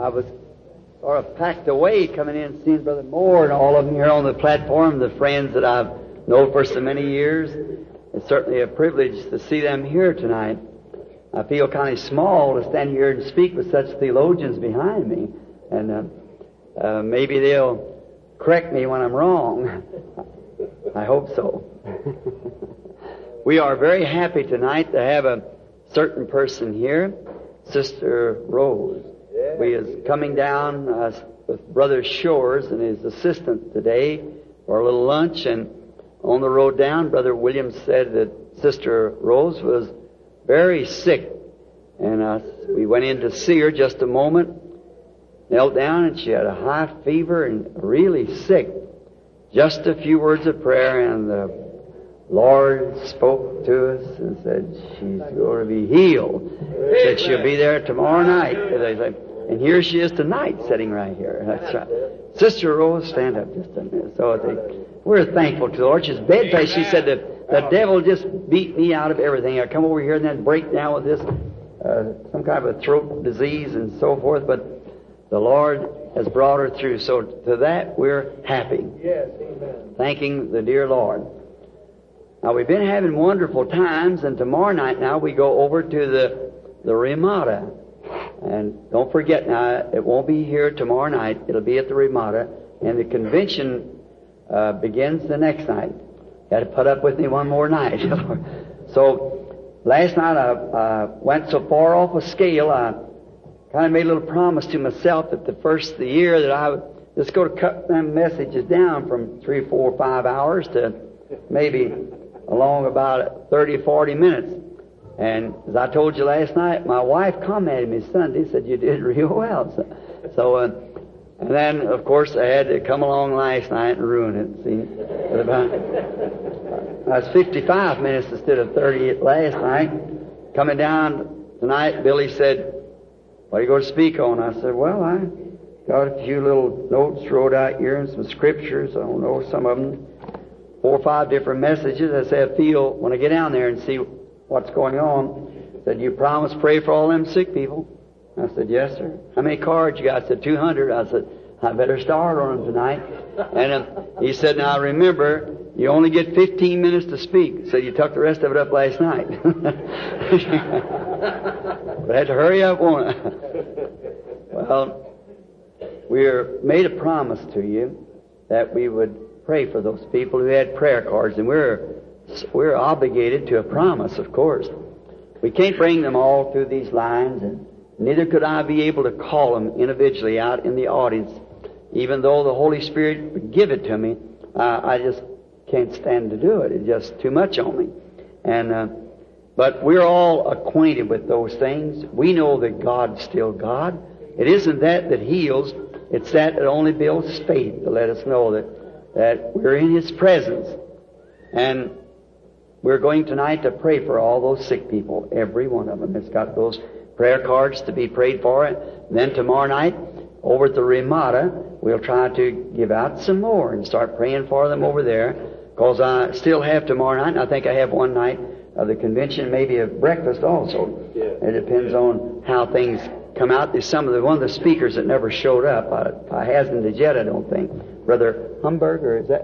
I was sort of packed away coming in, seeing Brother Moore and all of them here on the platform, the friends that I've known for so many years. It's certainly a privilege to see them here tonight. I feel kind of small to stand here and speak with such theologians behind me. And maybe they'll correct me when I'm wrong. I hope so. We are very happy tonight to have a certain person here, Sister Rose. We is coming down with Brother Shores and his assistant today for a little lunch, and on the road down, Brother Williams said that Sister Rose was very sick, and we went in to see her just a moment, knelt down, and she had a high fever and really sick. Just a few words of prayer, and the Lord spoke to us and said she's going to be healed. Said she'll be there tomorrow night. And here she is tonight, sitting right here. That's right. Sister Rose, stand up just a minute. So we're thankful to the Lord. She's bedfast. She said that the devil just beat me out of everything. I come over here and then break down with this some kind of a throat disease and so forth. But the Lord has brought her through. So to that we're happy. Yes, amen. Thanking the dear Lord. Now we've been having wonderful times, and tomorrow night now we go over to the Ramada. And don't forget now, it won't be here tomorrow night. It'll be at the Ramada, and the convention begins the next night. Got to put up with me one more night. So last night I went so far off a scale, I kind of made a little promise to myself that the first of the year that I would just go to cut them messages down from 3, 4, 5 hours to maybe along about 30, 40 minutes. And as I told you last night, my wife commented me Sunday, said, you did real well. So and then, of course, I had to come along last night and ruin it. See, I was 55 minutes instead of 30 last night. Coming down tonight, Billy said, what are you going to speak on? I said, well, I got a few little notes wrote out here and some scriptures. I don't know, some of them, 4 or 5 different messages. I said, I feel when I get down there and see what's going on. Said, you promise pray for all them sick people? I said, yes, sir. How many cards you got? I said, 200. I said, I better start on them tonight. And he said, now remember, you only get 15 minutes to speak. So you took the rest of it up last night. But I had to hurry up, won't I? Well, we made a promise to you that we would pray for those people who had prayer cards, and we're obligated to a promise, of course. We can't bring them all through these lines, and neither could I be able to call them individually out in the audience. Even though the Holy Spirit would give it to me, I just can't stand to do it. It's just too much on me. But we're all acquainted with those things. We know that God's still God. It isn't that heals. It's that only builds faith to let us know that we're in His presence. And we're going tonight to pray for all those sick people. Every one of them has got those prayer cards to be prayed for. And then tomorrow night, over at the Ramada, we'll try to give out some more and start praying for them over there. Because I still have tomorrow night, and I think I have one night of the convention, maybe a breakfast also. Yeah. It depends on how things come out. There's one of the speakers that never showed up. I hasn't yet, I don't think. Brother Humberg, or is that...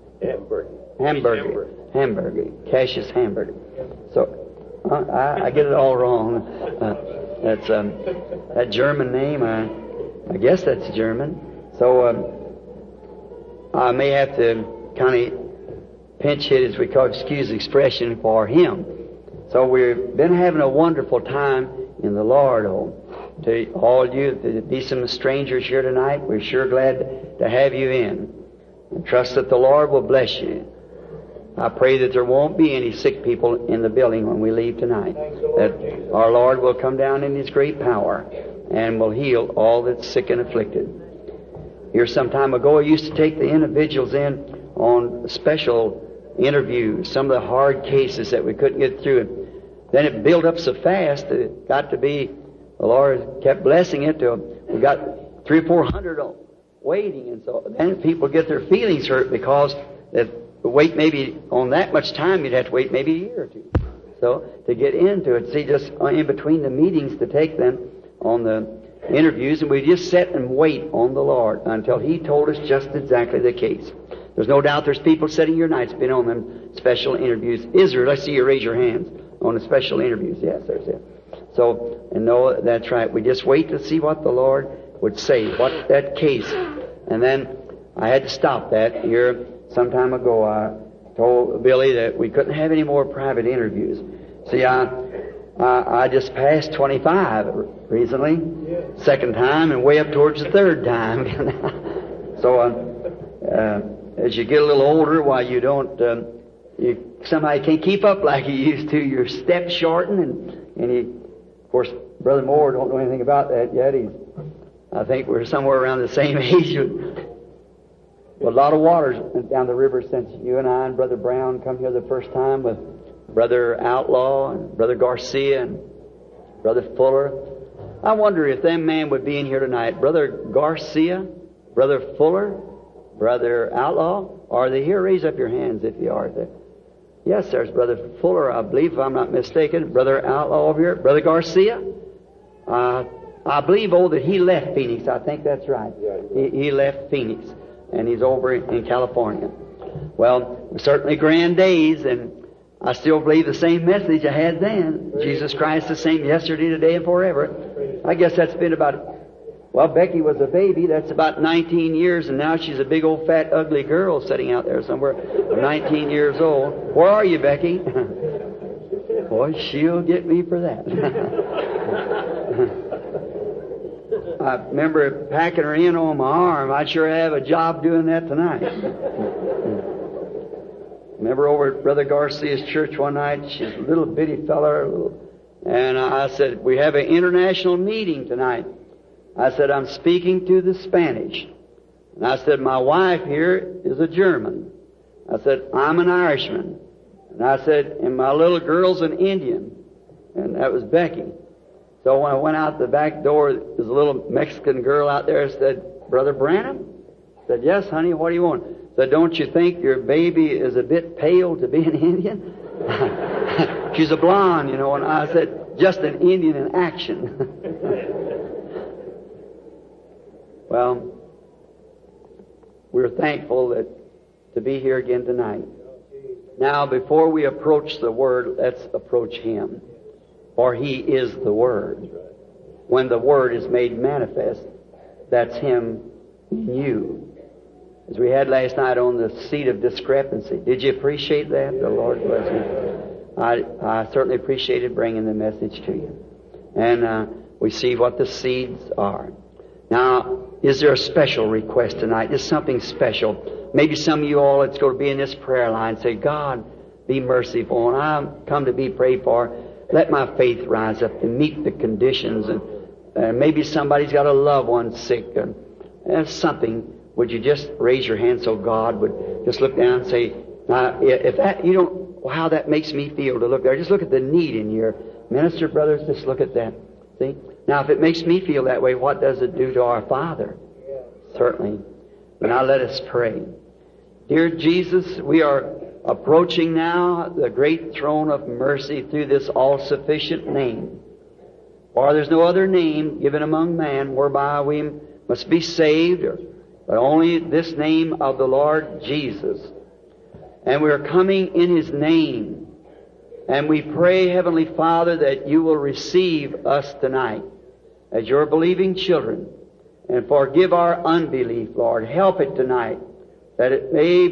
Hamburger. Cassius Hamburger. So, I get it all wrong. That's that German name. I guess that's German. So, I may have to kind of pinch hit, as we call, excuse the expression, for him. So we've been having a wonderful time in the Lord. To all you, to be some strangers here tonight, we're sure glad to have you in. And trust that the Lord will bless you. I pray that there won't be any sick people in the building when we leave tonight. That our Lord will come down in His great power and will heal all that's sick and afflicted. Here some time ago, I used to take the individuals in on special interviews, some of the hard cases that we couldn't get through. Then it built up so fast that it got to be, the Lord kept blessing it till we got 300 or 400 waiting. And so then people get their feelings hurt because that wait maybe on that much time, you'd have to wait maybe a year or two. So to get into it, see, just in between the meetings to take them on the interviews, and we just sit and wait on the Lord until He told us just exactly the case. There's no doubt there's people sitting here tonight that's been on them special interviews. Israel, I see you raise your hands on the special interviews. Yes, there's it. So, and no, that's right. We just wait to see what the Lord would say, what that case. And then I had to stop that here some time ago. I told Billy that we couldn't have any more private interviews. See, I just passed 25 recently, second time, and way up towards the third time. So, as you get a little older, why you don't, you somebody can't keep up like you used to. Your steps shorten, and you, of course, Brother Moore don't know anything about that yet. I think we're somewhere around the same age. Well, a lot of water's went down the river since you and I and Brother Brown come here the first time with Brother Outlaw and Brother Garcia and Brother Fuller. I wonder if them man would be in here tonight. Brother Garcia, Brother Fuller, Brother Outlaw, are they here? Raise up your hands if you are there. Yes, there's Brother Fuller, I believe, if I'm not mistaken. Brother Outlaw over here. Brother Garcia. I believe, that he left Phoenix. I think that's right. He left Phoenix, and he's over in California. Well, certainly grand days, and I still believe the same message I had then. Jesus Christ the same yesterday, today, and forever. I guess that's been about, well, Becky was a baby. That's about 19 years, and now she's a big old fat ugly girl sitting out there somewhere, 19 years old. Where are you, Becky? Boy, she'll get me for that. I remember packing her in on my arm. I'd sure have a job doing that tonight. Remember over at Brother Garcia's church one night, she's a little bitty feller, and I said, we have an international meeting tonight. I said, I'm speaking to the Spanish. And I said, my wife here is a German. I said, I'm an Irishman. And I said, and my little girl's an Indian. And that was Becky. So when I went out the back door, there was a little Mexican girl out there and said, Brother Branham? I said, yes, honey, what do you want? I said, don't you think your baby is a bit pale to be an Indian? She's a blonde, you know. And I said, just an Indian in action. Well, we're thankful to be here again tonight. Now, before we approach the Word, let's approach Him. For He is the Word. When the Word is made manifest, that's Him in you. As we had last night on the seat of discrepancy. Did you appreciate that? The Lord bless you. I certainly appreciated bringing the message to you. And we see what the seeds are. Now, is there a special request tonight? Just something special. Maybe some of you all that's going to be in this prayer line say, God, be merciful. And I've come to be prayed for. Let my faith rise up and meet the conditions. And maybe somebody's got a loved one sick. And something. Would you just raise your hand so God would just look down and say, if that, you don't, how that makes me feel to look there. Just look at the need in your minister, brothers. Just look at that. See? Now, if it makes me feel that way, what does it do to our Father? Certainly. But now let us pray. Dear Jesus, we are approaching now the great throne of mercy through this all-sufficient name. For there's no other name given among man whereby we must be saved, but only this name of the Lord Jesus. And we are coming in His name. And we pray, Heavenly Father, that You will receive us tonight as Your believing children. And forgive our unbelief, Lord. Help it tonight, that it may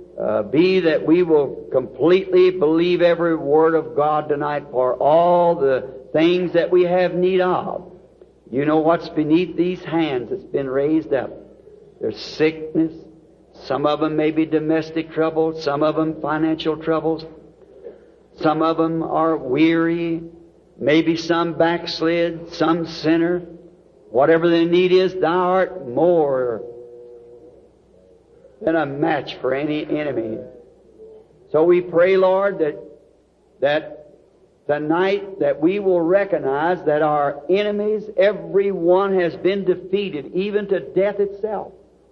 be that we will completely believe every word of God tonight for all the things that we have need of. You know what's beneath these hands that's been raised up. There's sickness. Some of them may be domestic troubles. Some of them financial troubles. Some of them are weary. Maybe some backslid. Some sinner. Whatever the need is, Thou art more than a match for any enemy. So we pray, Lord, that tonight that we will recognize that our enemies, every one has been defeated, even to death itself.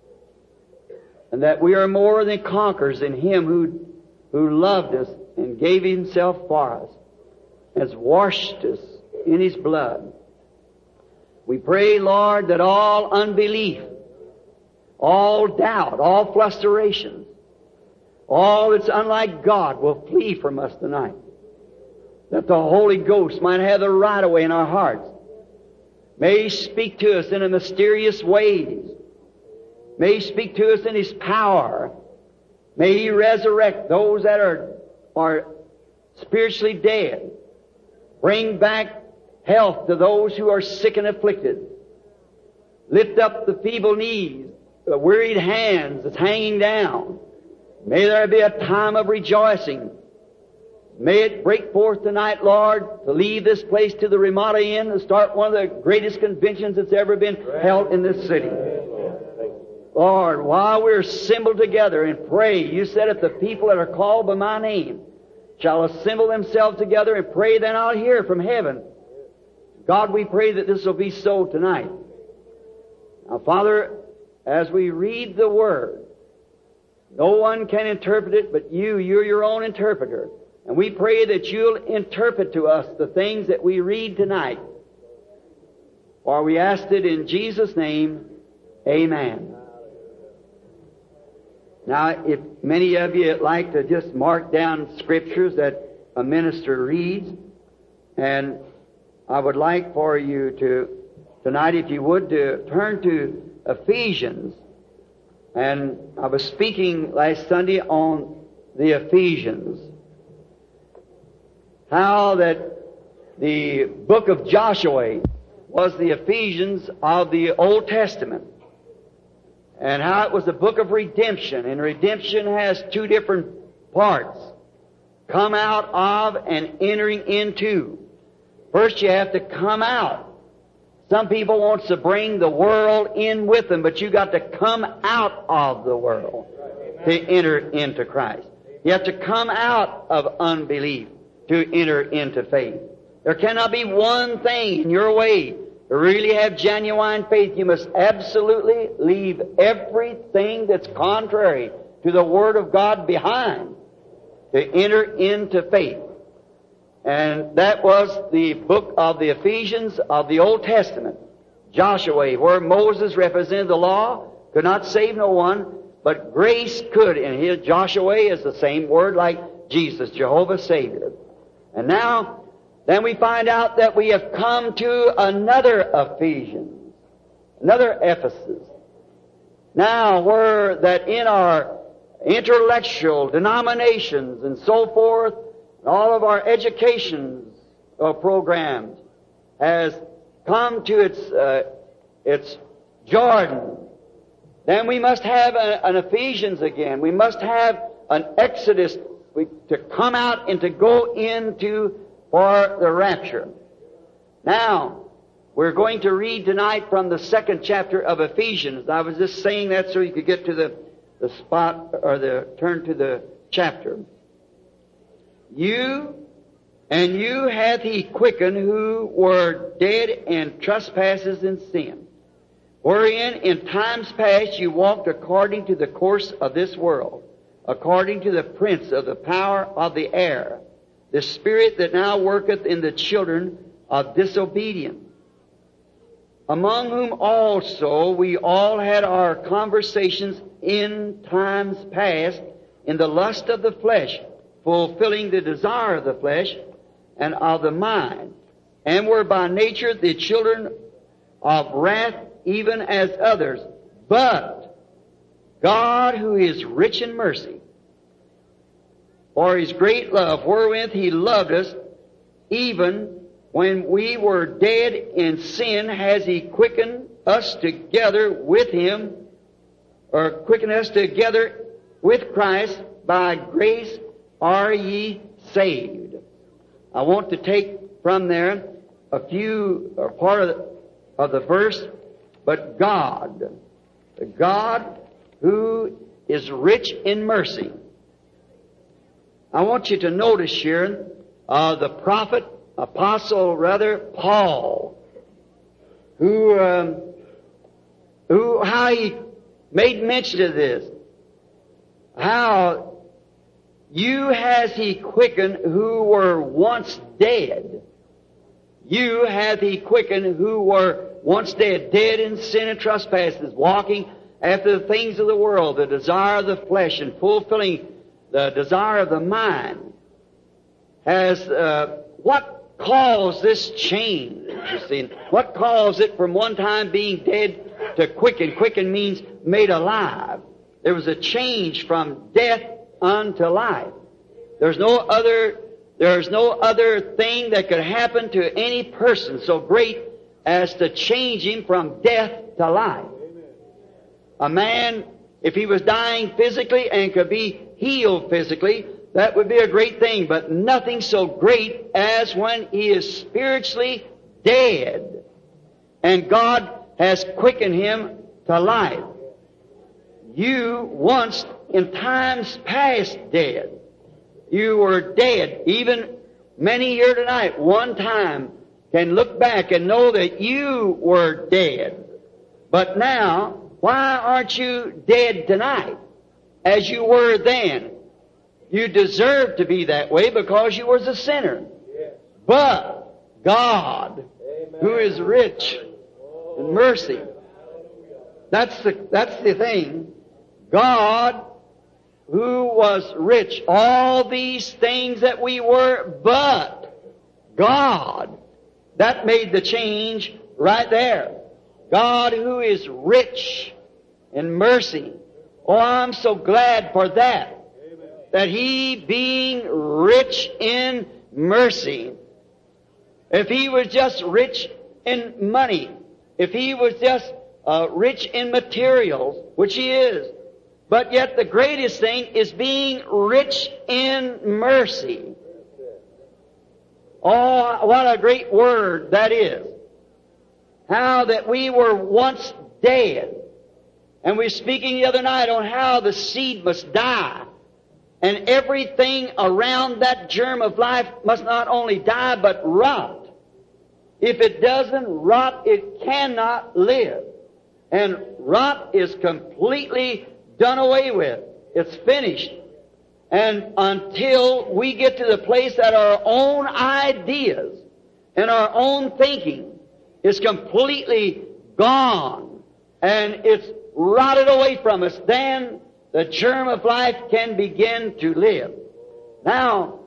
And that we are more than conquerors in Him who loved us and gave Himself for us, has washed us in His blood. We pray, Lord, that all unbelief, all doubt, all frustration, all that's unlike God will flee from us tonight. That the Holy Ghost might have the right of way in our hearts. May He speak to us in a mysterious ways. May He speak to us in His power. May He resurrect those that are spiritually dead. Bring back health to those who are sick and afflicted. Lift up the feeble knees, the wearied hands that's hanging down. May there be a time of rejoicing. May it break forth tonight, Lord, to leave this place to the Ramada Inn and start one of the greatest conventions that's ever been held in this city. Lord, while we're assembled together and pray, You said if the people that are called by My name shall assemble themselves together and pray, then I'll hear from heaven. God, we pray that this will be so tonight. Now, Father, as we read the Word, no one can interpret it but You're Your own interpreter. And we pray that You'll interpret to us the things that we read tonight. For we ask it in Jesus' name, Amen. Now, if many of you like to just mark down scriptures that a minister reads, and I would like for you to, tonight, if you would, to turn to Ephesians. And I was speaking last Sunday on the Ephesians. How that the book of Joshua was the Ephesians of the Old Testament. And how it was a book of redemption. And redemption has two different parts. Come out of and entering into. First you have to come out. Some people want to bring the world in with them, but you got to come out of the world to enter into Christ. You have to come out of unbelief to enter into faith. There cannot be one thing in your way to really have genuine faith. You must absolutely leave everything that's contrary to the Word of God behind to enter into faith. And that was the book of the Ephesians of the Old Testament. Joshua, where Moses represented the law, could not save no one, but grace could. And here Joshua is the same word like Jesus, Jehovah Savior. And now, then we find out that we have come to another Ephesians, another Ephesus. Now, where that in our intellectual denominations and so forth, all of our education programs has come to its Jordan. Then we must have an Ephesians again. We must have an Exodus to come out and to go into for the rapture. Now, we're going to read tonight from the 2nd chapter of Ephesians. I was just saying that so you could get to the spot or turn to the chapter. You hath He quickened who were dead in trespasses and sin, wherein in times past you walked according to the course of this world, according to the prince of the power of the air, the spirit that now worketh in the children of disobedience, among whom also we all had our conversations in times past in the lust of the flesh, fulfilling the desire of the flesh and of the mind, and were by nature the children of wrath even as others. But God, who is rich in mercy, for His great love wherewith He loved us, even when we were dead in sin, has He quickened us together with Him, or quickened us together with Christ. By grace are ye saved. I want to take from there a few, or part of the verse, but God, the God who is rich in mercy. I want you to notice here the prophet, apostle rather, Paul, how he made mention of this. How you has He quickened who were once dead. You hath He quickened who were once dead, dead in sin and trespasses, walking after the things of the world, the desire of the flesh, and fulfilling the desire of the mind, has what caused this change? You see, what caused it from one time being dead to quicken? Quicken means made alive. There was a change from death unto life. There's no other thing that could happen to any person so great as to change him from death to life. A man, if he was dying physically and could be healed physically, that would be a great thing, but nothing so great as when he is spiritually dead and God has quickened him to life. You once in times past dead. You were dead. Even many here tonight, one time, can look back and know that you were dead. But now, why aren't you dead tonight as you were then? You deserve to be that way because you was a sinner. But God, who is rich in mercy, that's the thing. God, who was rich, all these things that we were, but God, that made the change right there. God, who is rich in mercy. Oh, I'm so glad for that. That He, being rich in mercy, if He was just rich in money, if He was just rich in materials, which He is, but yet the greatest thing is being rich in mercy. Oh, what a great word that is. How that we were once dead. And we were speaking the other night on how the seed must die. And everything around that germ of life must not only die, but rot. If it doesn't rot, it cannot live. And rot is completely done away with. It's finished. And until we get to the place that our own ideas and our own thinking is completely gone and it's rotted away from us, then the germ of life can begin to live. Now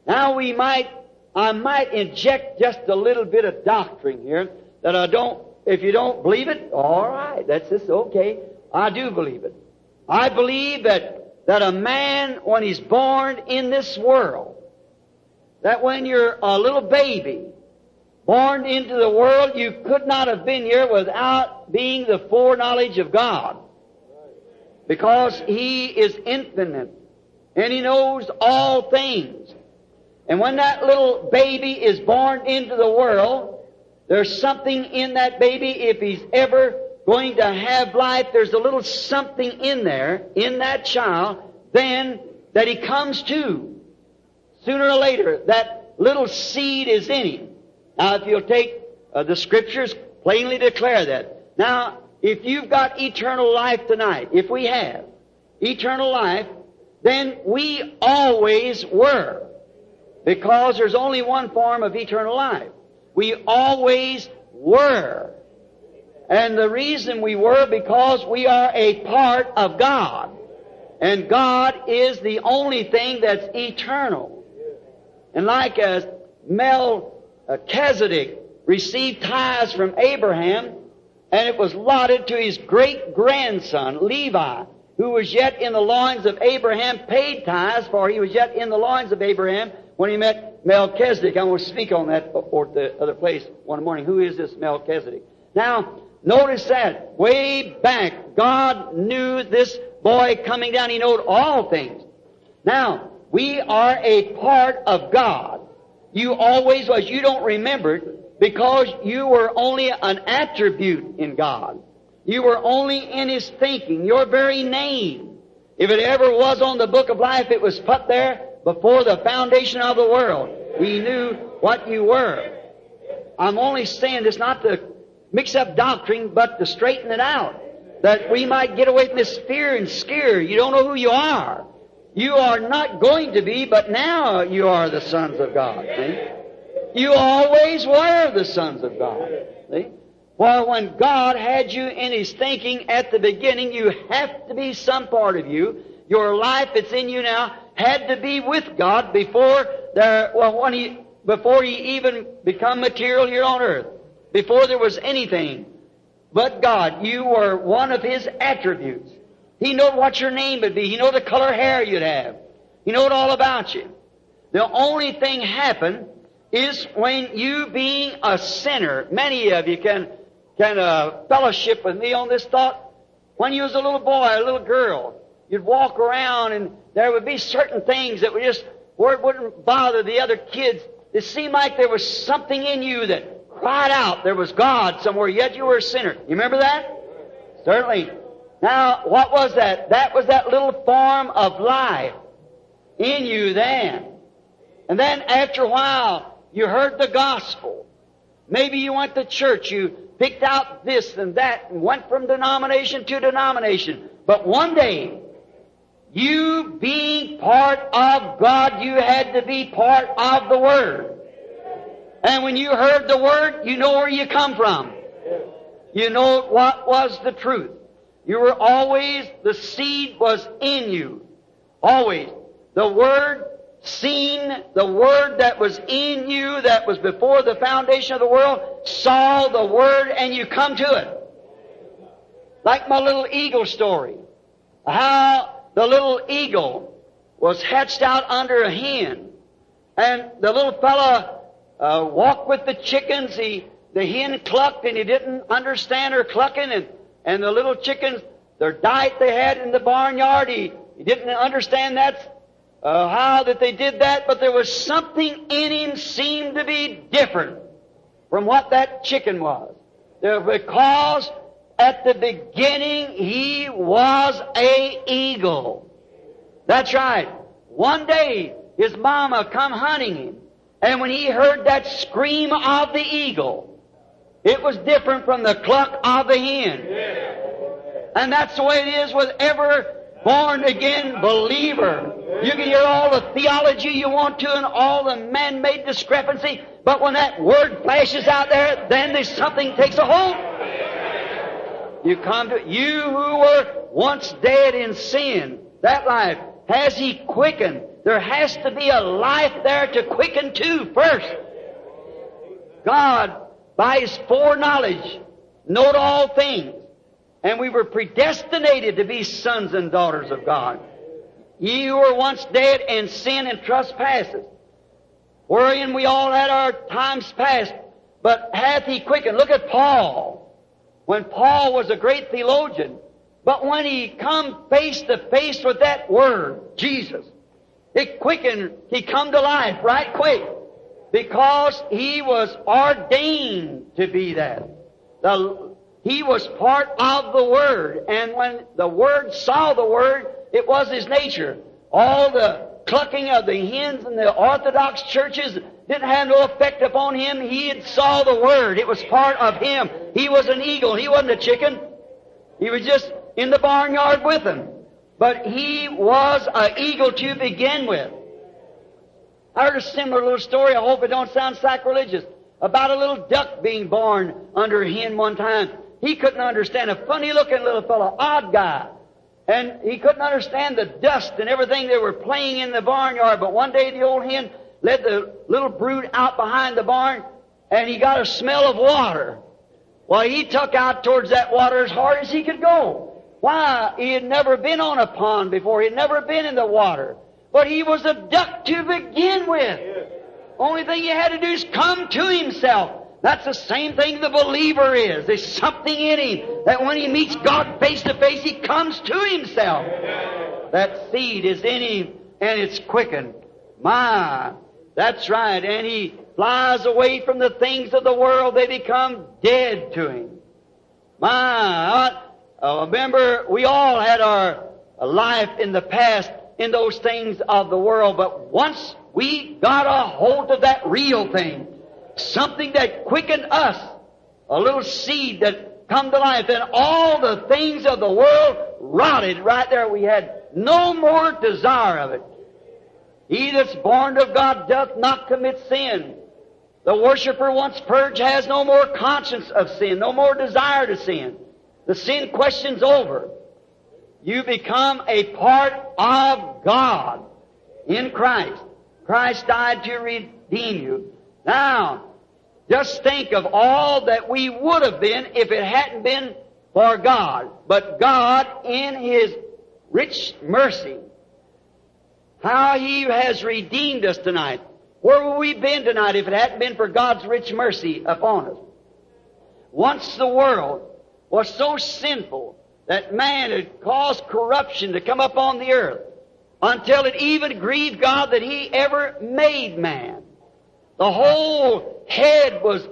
I might inject just a little bit of doctrine here that if you don't believe it, all right, that's just okay. I do believe it. I believe that a man, when he's born in this world, that when you're a little baby, born into the world, you could not have been here without being the foreknowledge of God. Because He is infinite, and He knows all things. And when that little baby is born into the world, there's something in that baby, if he's ever going to have life, there's a little something in there, in that child, then that he comes to. Sooner or later, that little seed is in him. Now, if you'll take the Scriptures, plainly declare that. Now, if you've got eternal life tonight, if we have eternal life, then we always were. Because there's only one form of eternal life. We always were. And the reason we were, because we are a part of God. And God is the only thing that's eternal. And like as Melchizedek received tithes from Abraham, and it was allotted to his great-grandson, Levi, who was yet in the loins of Abraham, paid tithes, for he was yet in the loins of Abraham when he met Melchizedek. I want to speak on that before the other place one morning. Who is this Melchizedek? Now, notice that. Way back, God knew this boy coming down. He knew all things. Now, we are a part of God. You always was. You don't remember it because you were only an attribute in God. You were only in His thinking, your very name. If it ever was on the book of life, it was put there before the foundation of the world. He knew what you were. I'm only saying this not to mix up doctrine, but to straighten it out. That we might get away from this fear and scare. You don't know who you are. You are not going to be, but now you are the sons of God. See? You always were the sons of God. See? For when God had you in His thinking at the beginning, you have to be some part of you. Your life that's in you now had to be with God before He even become material here on earth. Before there was anything but God. You were one of His attributes. He knew what your name would be. He knew the color hair you'd have. He knew all about you. The only thing happened is when you being a sinner, many of you can fellowship with me on this thought. When you was a little boy, a little girl, you'd walk around and there would be certain things that wouldn't bother the other kids. It seemed like there was something in you that cried out there was God somewhere, yet you were a sinner. You remember that? Certainly. Now, what was that? That was that little form of life in you then. And then after a while, you heard the gospel. Maybe you went to church, you picked out this and that, and went from denomination to denomination. But one day, you being part of God, you had to be part of the Word. And when you heard the Word, you know where you come from. You know what was the truth. You were always, the seed was in you. Always. The Word seen, the Word that was in you, that was before the foundation of the world, saw the Word and you come to it. Like my little eagle story. How the little eagle was hatched out under a hen. And the little fella walked with the chickens. The hen clucked and he didn't understand her clucking. And the little chickens, their diet they had in the barnyard, he didn't understand how that they did that, but there was something in him seemed to be different from what that chicken was. Because at the beginning he was an eagle. That's right. One day his mama come hunting him, and when he heard that scream of the eagle, it was different from the cluck of the hen. And that's the way it is with every born-again believer. You can hear all the theology you want to and all the man-made discrepancy, but when that Word flashes out there, then there's something takes a hold. You come to you who were once dead in sin. That life, has He quickened? There has to be a life there to quicken to first. God, by His foreknowledge, knowed all things. And we were predestinated to be sons and daughters of God. Ye who were once dead in sin and trespasses, wherein we all had our times past, but hath He quickened. Look at Paul. When Paul was a great theologian, but when he come face to face with that Word, Jesus, it quickened. He come to life right quick. Because he was ordained to be that. He was part of the Word. And when the Word saw the Word, it was His nature. All the clucking of the hens in the Orthodox churches didn't have no effect upon him. He had saw the Word. It was part of him. He was an eagle. He wasn't a chicken. He was just in the barnyard with them. But he was an eagle to begin with. I heard a similar little story, I hope it don't sound sacrilegious, about a little duck being born under a hen one time. He couldn't understand, a funny-looking little fellow, odd guy. And he couldn't understand the dust and everything they were playing in the barnyard. But one day the old hen led the little brood out behind the barn, and he got a smell of water. Well, he took out towards that water as hard as he could go. Why? He had never been on a pond before. He had never been in the water. But he was a duck to begin with. Only thing he had to do is come to himself. That's the same thing the believer is. There's something in him that when he meets God face to face, he comes to himself. That seed is in him and it's quickened. That's right. And he flies away from the things of the world. They become dead to him. Remember, we all had our life in the past in those things of the world, but once we got a hold of that real thing, something that quickened us, a little seed that come to life, and all the things of the world rotted right there. We had no more desire of it. He that's born of God doth not commit sin. The worshiper once purged has no more conscience of sin, no more desire to sin. The sin question's over. You become a part of God in Christ. Christ died to redeem you. Now, just think of all that we would have been if it hadn't been for God. But God, in His rich mercy, how He has redeemed us tonight. Where would we been tonight if it hadn't been for God's rich mercy upon us? Once the world was so sinful that man had caused corruption to come upon the earth until it even grieved God that He ever made man. The whole head was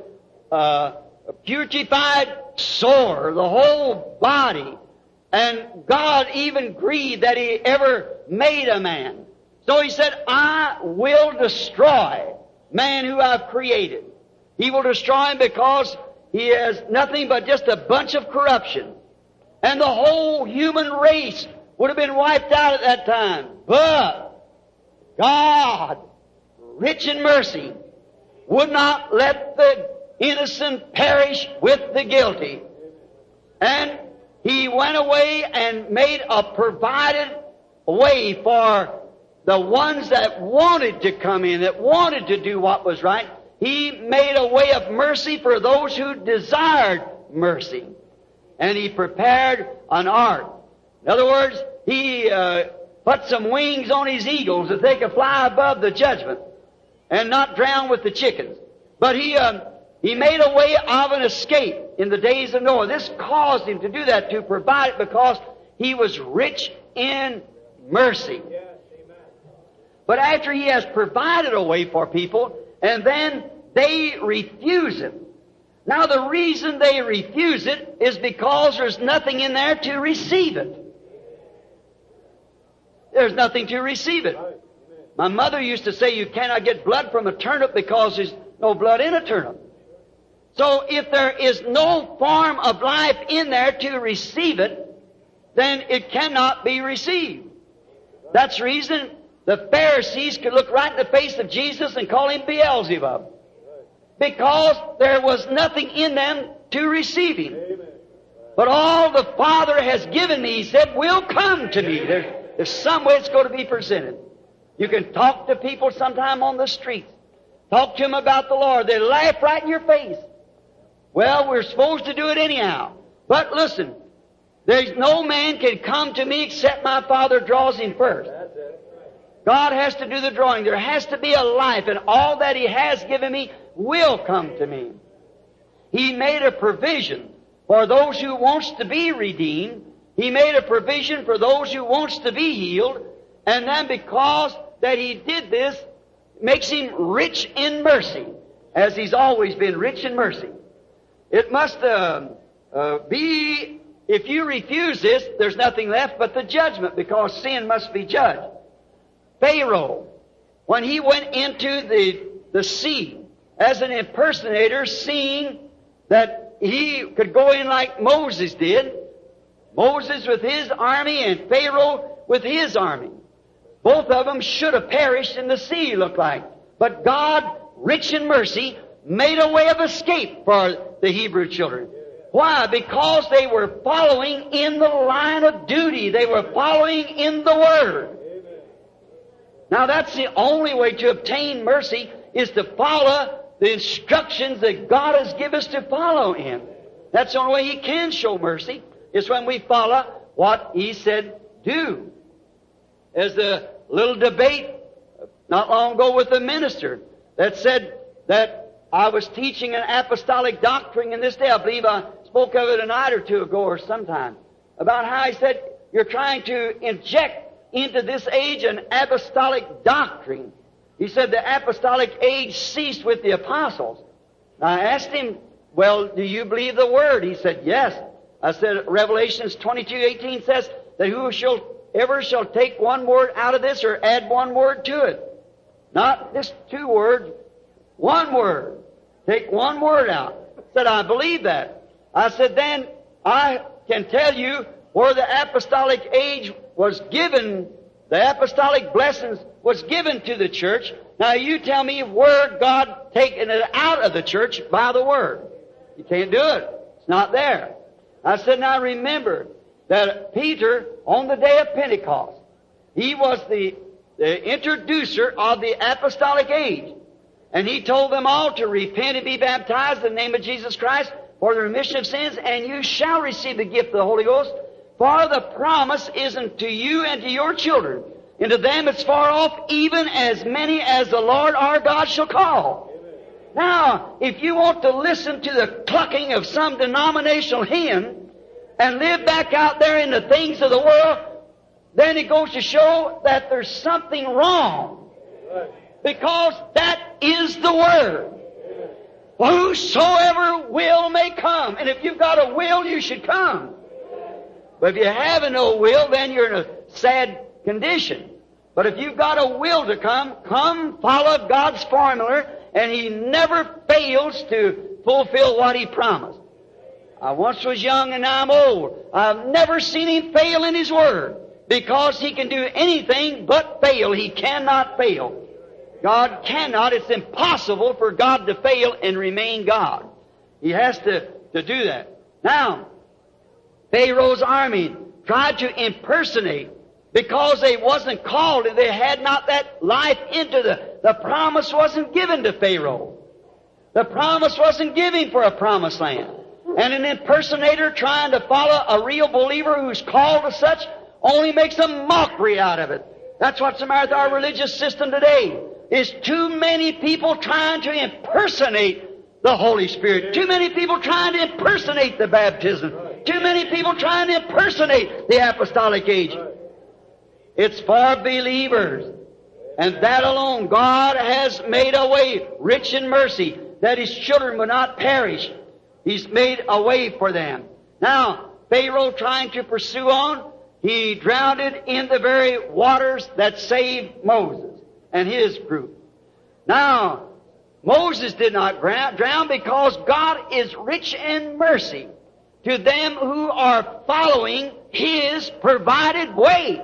putrefied sore, the whole body. And God even grieved that He ever made a man. So He said, I will destroy man who I've created. He will destroy him because he has nothing but just a bunch of corruption. And the whole human race would have been wiped out at that time. But God, rich in mercy, would not let the innocent perish with the guilty. And He went away and made a provided way for the ones that wanted to come in, that wanted to do what was right. He made a way of mercy for those who desired mercy. And He prepared an ark. In other words, He put some wings on His eagles that they could fly above the judgment and not drown with the chickens. But He made a way of an escape in the days of Noah. This caused Him to do that, to provide it, because He was rich in mercy. But after He has provided a way for people, and then they refuse it. Now the reason they refuse it is because there's nothing in there to receive it. There's nothing to receive it. My mother used to say you cannot get blood from a turnip because there's no blood in a turnip. So if there is no form of life in there to receive it, then it cannot be received. That's the reason the Pharisees could look right in the face of Jesus and call Him Beelzebub. Because there was nothing in them to receive Him. But all the Father has given me, He said, will come to me. There's some way it's going to be presented. You can talk to people sometime on the streets. Talk to them about the Lord. They laugh right in your face. Well, we're supposed to do it anyhow. But listen, there's no man can come to me except my Father draws him first. God has to do the drawing. There has to be a life, and all that He has given me will come to me. He made a provision for those who wants to be redeemed. He made a provision for those who wants to be healed. And then because that He did this, makes Him rich in mercy, as He's always been rich in mercy. It must be, if you refuse this, there's nothing left but the judgment, because sin must be judged. Pharaoh, when he went into the sea as an impersonator, seeing that he could go in like Moses did, Moses with his army and Pharaoh with his army. Both of them should have perished in the sea, looked like. But God, rich in mercy, made a way of escape for the Hebrew children. Why? Because they were following in the line of duty. They were following in the Word. Now that's the only way to obtain mercy, is to follow the instructions that God has given us to follow in. That's the only way He can show mercy, is when we follow what He said do. There's a little debate not long ago with a minister that said that I was teaching an apostolic doctrine in this day. I believe I spoke of it a night or two ago or sometime, about how he said, you're trying to inject into this age an apostolic doctrine. He said the apostolic age ceased with the apostles. Now I asked him, well, do you believe the Word? He said, yes. I said, Revelations 22:18 says that whoever shall take one word out of this or add one word to it. Not just 2 words, 1 word. Take 1 word out. I said, I believe that. I said, then I can tell you where the apostolic age was given the apostolic blessings was given to the church. Now you tell me where God taken it out of the church by the Word. You can't do it. It's not there. I said, now remember that Peter, on the day of Pentecost, he was the introducer of the apostolic age. And he told them all to repent and be baptized in the name of Jesus Christ for the remission of sins, and you shall receive the gift of the Holy Ghost. For the promise is unto you and to your children, and to them that's far off, even as many as the Lord our God shall call. Amen. Now, if you want to listen to the clucking of some denominational hymn and live back out there in the things of the world, then it goes to show that there's something wrong. Because that is the Word. Whosoever will may come. And if you've got a will, you should come. But if you have no will, then you're in a sad condition. But if you've got a will to come, follow God's formula, and He never fails to fulfill what He promised. I once was young and now I'm old. I've never seen Him fail in His Word, because He can do anything but fail. He cannot fail. God cannot. It's impossible for God to fail and remain God. He has to do that. Now, Pharaoh's army tried to impersonate, because they wasn't called, they had not that life into the promise wasn't given to Pharaoh. The promise wasn't given for a promised land. And an impersonator trying to follow a real believer who's called as such only makes a mockery out of it. That's what's the matter with our religious system today. Is too many people trying to impersonate the Holy Spirit. Too many people trying to impersonate the baptism. Too many people trying to impersonate the apostolic age. It's for believers. And that alone, God has made a way, rich in mercy, that His children will not perish. He's made a way for them. Now, Pharaoh trying to pursue on, he drowned in the very waters that saved Moses and his group. Now, Moses did not drown because God is rich in mercy to them who are following His provided way.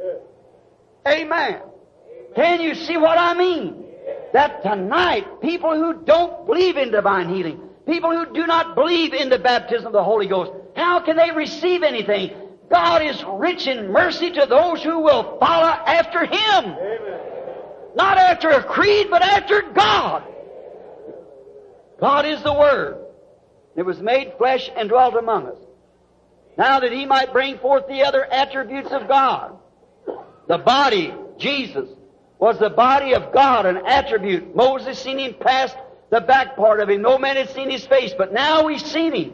Amen. Can you see what I mean? That tonight, people who don't believe in divine healing, people who do not believe in the baptism of the Holy Ghost, how can they receive anything? God is rich in mercy to those who will follow after Him. Amen. Not after a creed, but after God. God is the Word. It was made flesh and dwelt among us. Now that He might bring forth the other attributes of God. The body, Jesus, was the body of God, an attribute. Moses seen Him past the back part of Him. No man had seen His face, but now we've seen Him.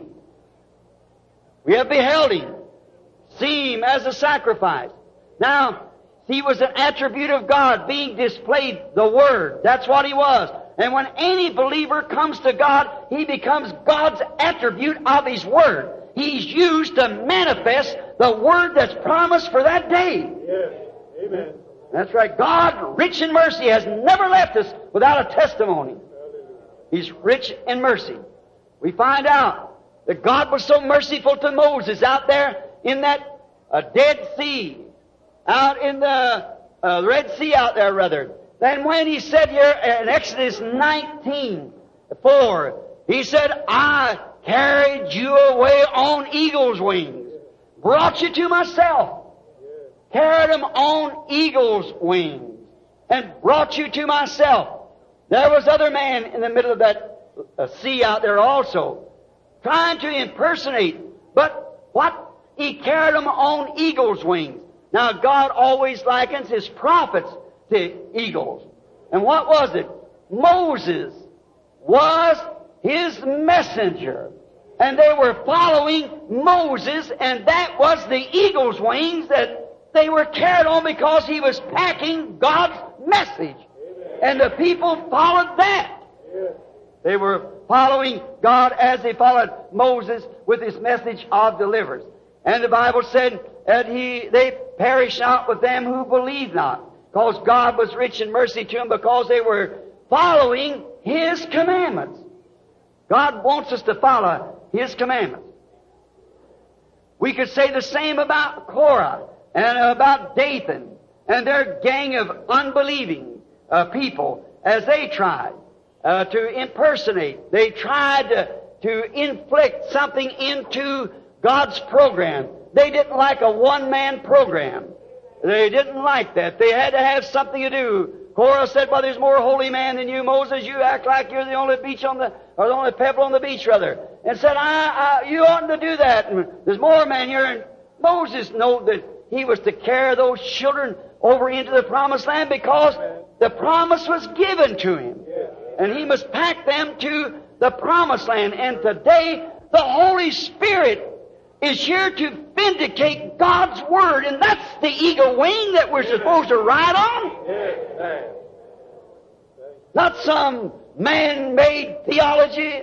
We have beheld Him. See Him as a sacrifice. Now, He was an attribute of God being displayed, the Word. That's what He was. And when any believer comes to God, he becomes God's attribute of His Word. He's used to manifest the Word that's promised for that day. Yes. Amen. That's right. God, rich in mercy, has never left us without a testimony. He's rich in mercy. We find out that God was so merciful to Moses out there in that Dead Sea, out in the Red Sea out there, rather. Then when He said here in Exodus 19:4, He said, I carried you away on eagle's wings, brought you to myself. Carried them on eagle's wings and brought you to myself. There was other man in the middle of that sea out there also, trying to impersonate. But what? He carried them on eagle's wings. Now God always likens His prophets to eagles. And what was it? Moses was His messenger. And they were following Moses, and that was the eagle's wings that they were carried on, because he was packing God's message. Amen. And the people followed that. Yes. They were following God as they followed Moses with His message of deliverance. And the Bible said that they perished not with them who believed not, because God was rich in mercy to them, because they were following His commandments. God wants us to follow His commandments. We could say the same about Korah and about Dathan and their gang of unbelieving people, as they tried to impersonate, they tried to inflict something into God's program. They didn't like a one-man program. They didn't like that. They had to have something to do. Korah said, "Well, there's more holy man than you, Moses. You act like you're the only the only pebble on the beach, rather." And said, "You oughtn't to do that. And there's more man here." And Moses knew that he was to carry those children over into the promised land because the promise was given to him. And he must pack them to the promised land. And today, the Holy Spirit is here to vindicate God's Word. And that's the eagle wing that we're supposed to ride on. Not some man-made theology,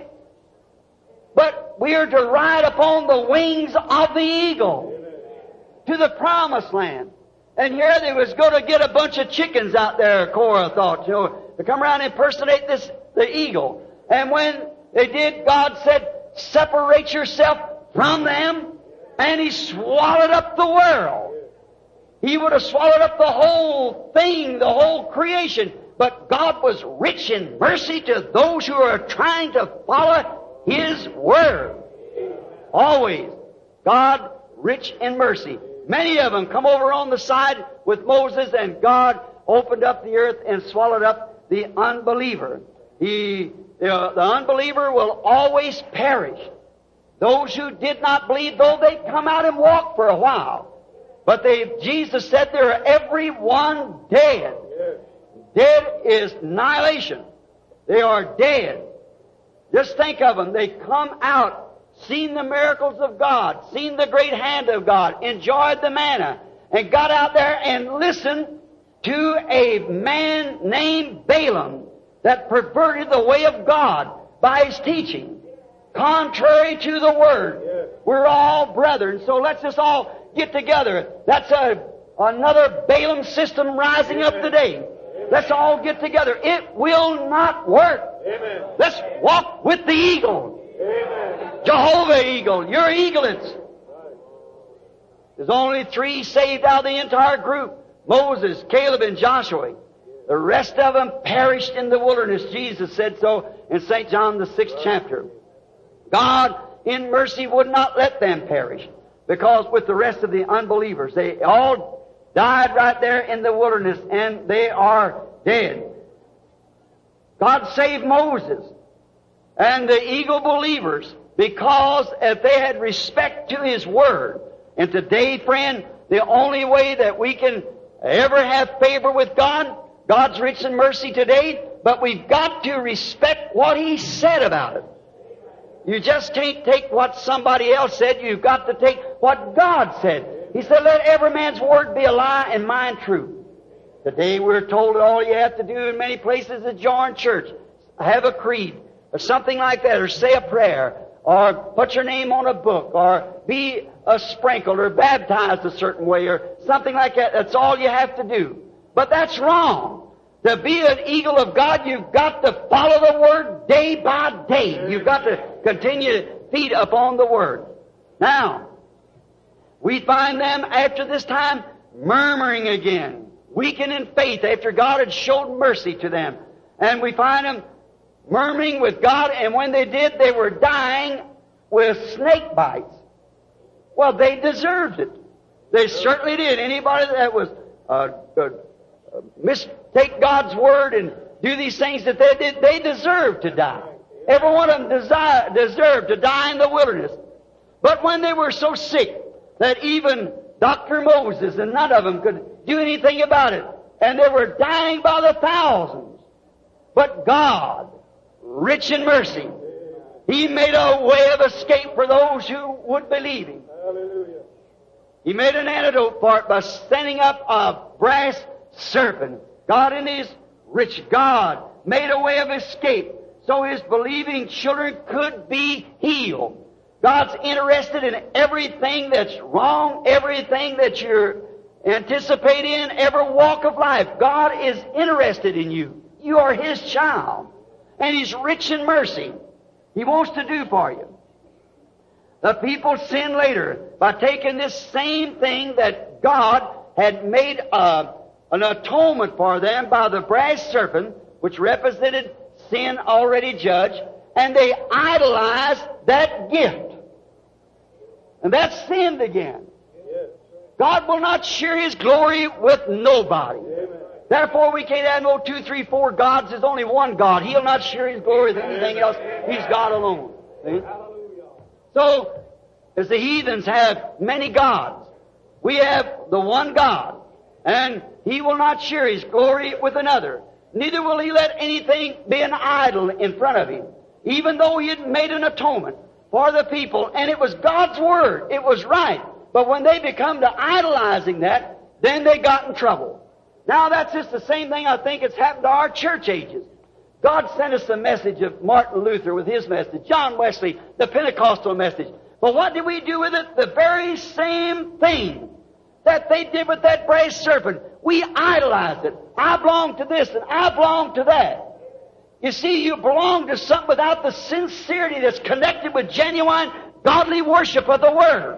but we are to ride upon the wings of the eagle to the promised land. And here they was going to get a bunch of chickens out there, Korah thought, to come around and impersonate the eagle. And when they did, God said, "Separate yourself from them," and He swallowed up the world. He would have swallowed up the whole thing, the whole creation. But God was rich in mercy to those who are trying to follow His Word. Always. God rich in mercy. Many of them come over on the side with Moses, and God opened up the earth and swallowed up the unbeliever. The unbeliever will always perish. Those who did not believe, though they come out and walk for a while. But Jesus said they're every one dead. Dead is annihilation. They are dead. Just think of them. They come out, seen the miracles of God, seen the great hand of God, enjoyed the manna, and got out there and listened to a man named Balaam that perverted the way of God by his teaching, contrary to the Word. We're all brethren, so let's just all get together. That's another Balaam system rising up today. Let's all get together. It will not work. Amen. Let's walk with the eagle. Amen. Jehovah Eagle, you're eaglets. There's only 3 saved out of the entire group. Moses, Caleb, and Joshua. The rest of them perished in the wilderness. Jesus said so in St. John the 6th chapter. God, in mercy, would not let them perish, because with the rest of the unbelievers, they all died right there in the wilderness, and they are dead. God saved Moses and the eagle believers because if they had respect to His Word. And today, friend, the only way that we can ever have favor with God, God's rich in mercy today, but we've got to respect what He said about it. You just can't take what somebody else said. You've got to take what God said. He said, "Let every man's word be a lie and mine true." Today we're told that all you have to do in many places is join church, have a creed, or something like that, or say a prayer, or put your name on a book, or be sprinkled, or baptized a certain way, or something like that. That's all you have to do. But that's wrong. To be an eagle of God, you've got to follow the Word day by day. You've got to continue to feed upon the Word. Now, we find them after this time murmuring again, weakened in faith after God had showed mercy to them. And we find them murmuring with God, and when they did, they were dying with snake bites. Well, they deserved it. They certainly did. Anybody that was mistake God's Word and do these things that they did, they deserved to die. Every one of them deserved to die in the wilderness. But when they were so sick that even Dr. Moses and none of them could do anything about it, and they were dying by the thousands. But God, rich in mercy, He made a way of escape for those who would believe Him. Hallelujah. He made an antidote for it by sending up a brass serpent. God in His rich God made a way of escape so His believing children could be healed. God's interested in everything that's wrong, everything that you're anticipating in, every walk of life. God is interested in you. You are His child. And He's rich in mercy. He wants to do for you. The people sinned later by taking this same thing that God had made an atonement for them by the brass serpent, which represented sin already judged, and they idolized that gift. And that's sinned again. God will not share His glory with nobody. Therefore, we can't have no 2, 3, 4 gods. There's only one God. He'll not share His glory with anything else. He's God alone. See? So, as the heathens have many gods, we have the one God, and He will not share His glory with another. Neither will He let anything be an idol in front of Him, even though He had made an atonement for the people, and it was God's Word. It was right. But when they become to idolizing that, then they got in trouble. Now that's just the same thing I think it's happened to our church ages. God sent us the message of Martin Luther with his message, John Wesley, the Pentecostal message. But what did we do with it? The very same thing that they did with that brass serpent. We idolized it. I belong to this and I belong to that. You see, you belong to something without the sincerity that's connected with genuine, godly worship of the Word.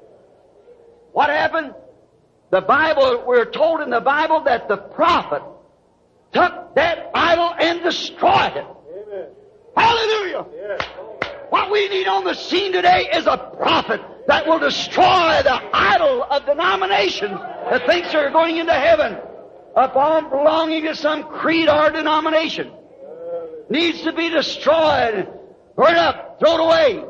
What happened? The Bible, we're told in the Bible that the prophet took that idol and destroyed it. Amen. Hallelujah! Yes. What we need on the scene today is a prophet that will destroy the idol of denominations that thinks they're going into heaven upon belonging to some creed or denomination. Needs to be destroyed, burned up, thrown away.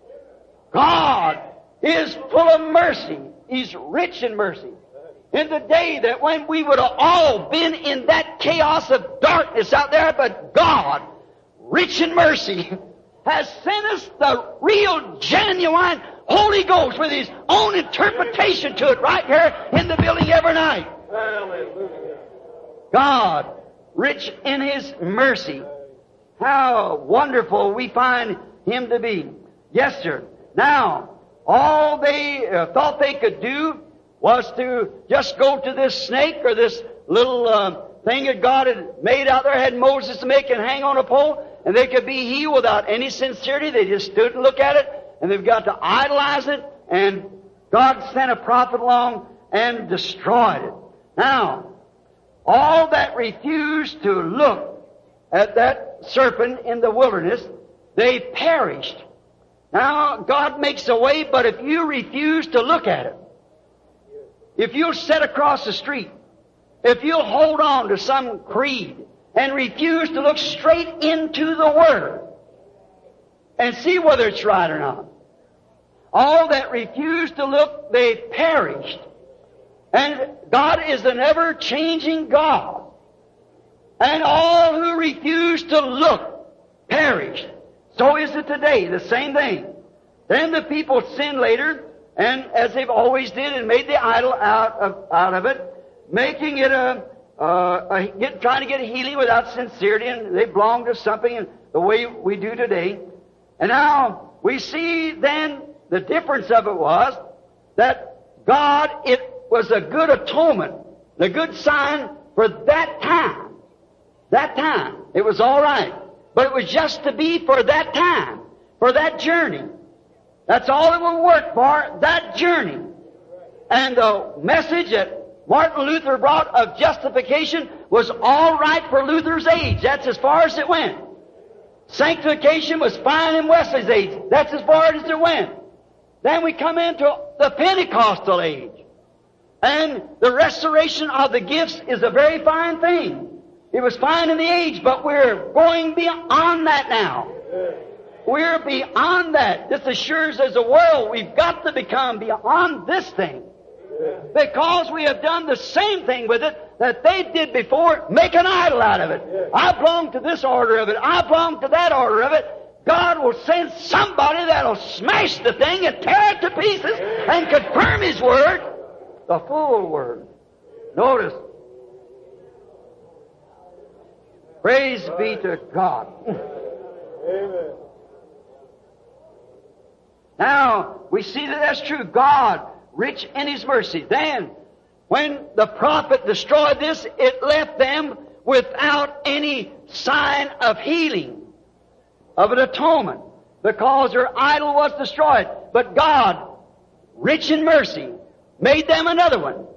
God is full of mercy. He's rich in mercy. In the day that when we would have all been in that chaos of darkness out there, but God, rich in mercy, has sent us the real, genuine Holy Ghost with His own interpretation to it right here in the building every night. Hallelujah. God, rich in His mercy. How wonderful we find Him to be. Yes, sir. Now, all they thought they could do was to just go to this snake or this little thing that God had made out there, had Moses to make and hang on a pole, and they could be healed without any sincerity. They just stood and looked at it, and they've got to idolize it, and God sent a prophet along and destroyed it. Now, all that refused to look at that serpent in the wilderness, they perished. Now, God makes a way, but if you refuse to look at it, if you'll sit across the street, if you'll hold on to some creed and refuse to look straight into the Word and see whether it's right or not, all that refused to look, they perished. And God is an ever-changing God. And all who refuse to look perished. So is it today, the same thing. Then the people sinned later, and as they've always did, and made the idol out of it, making it trying to get a healing without sincerity, and they belong to something in the way we do today. And now we see then the difference of it was that God, it was a good atonement, a good sign for that time. That time. It was all right. But it was just to be for that time, for that journey. That's all it will work for, that journey. And the message that Martin Luther brought of justification was all right for Luther's age. That's as far as it went. Sanctification was fine in Wesley's age. That's as far as it went. Then we come into the Pentecostal age. And the restoration of the gifts is a very fine thing. It was fine in the age, but we're going beyond that now. We're beyond that. Just as sure as there's a world, we've got to become beyond this thing. Because we have done the same thing with it that they did before, make an idol out of it. I belong to this order of it. I belong to that order of it. God will send somebody that'll smash the thing and tear it to pieces and confirm His Word, the full Word. Notice. Praise be to God. Amen. Now, we see that that's true. God, rich in His mercy. Then, when the prophet destroyed this, it left them without any sign of healing, of an atonement, because their idol was destroyed. But God, rich in mercy, made them another one.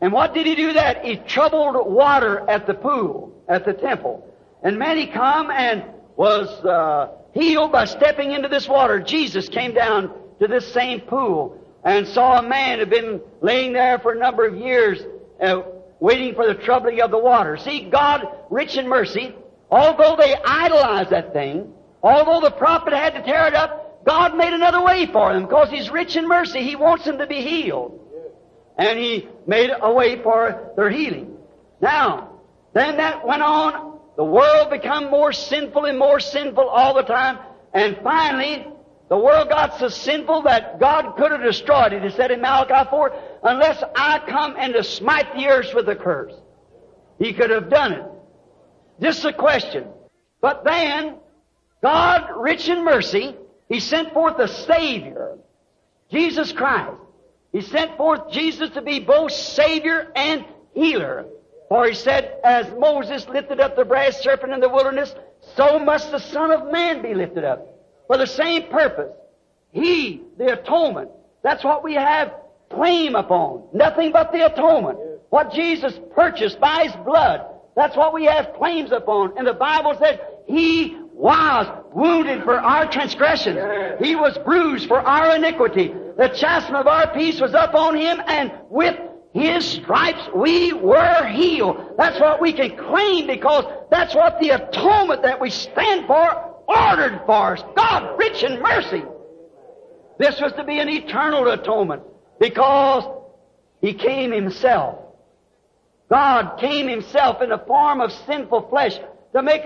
And what did he do that? He troubled water at the pool, at the temple. And many come and was healed by stepping into this water. Jesus came down to this same pool and saw a man who had been laying there for a number of years, waiting for the troubling of the water. See, God, rich in mercy, although they idolized that thing, although the prophet had to tear it up, God made another way for them because He's rich in mercy. He wants them to be healed. And He made a way for their healing. Now, then that went on. The world became more sinful and more sinful all the time. And finally, the world got so sinful that God could have destroyed it. He said in Malachi 4, unless I come and to smite the earth with a curse. He could have done it. Just a question. But then, God, rich in mercy, He sent forth a Savior, Jesus Christ. He sent forth Jesus to be both Savior and healer. For He said, as Moses lifted up the brass serpent in the wilderness, so must the Son of Man be lifted up. For the same purpose. He, the atonement. That's what we have claim upon. Nothing but the atonement. What Jesus purchased by His blood. That's what we have claims upon. And the Bible said, He was wounded for our transgressions. He was bruised for our iniquity. The chastisement of our peace was upon Him, and with His stripes we were healed. That's what we can claim because that's what the atonement that we stand for ordered for us. God, rich in mercy. This was to be an eternal atonement because He came Himself. God came Himself in the form of sinful flesh to make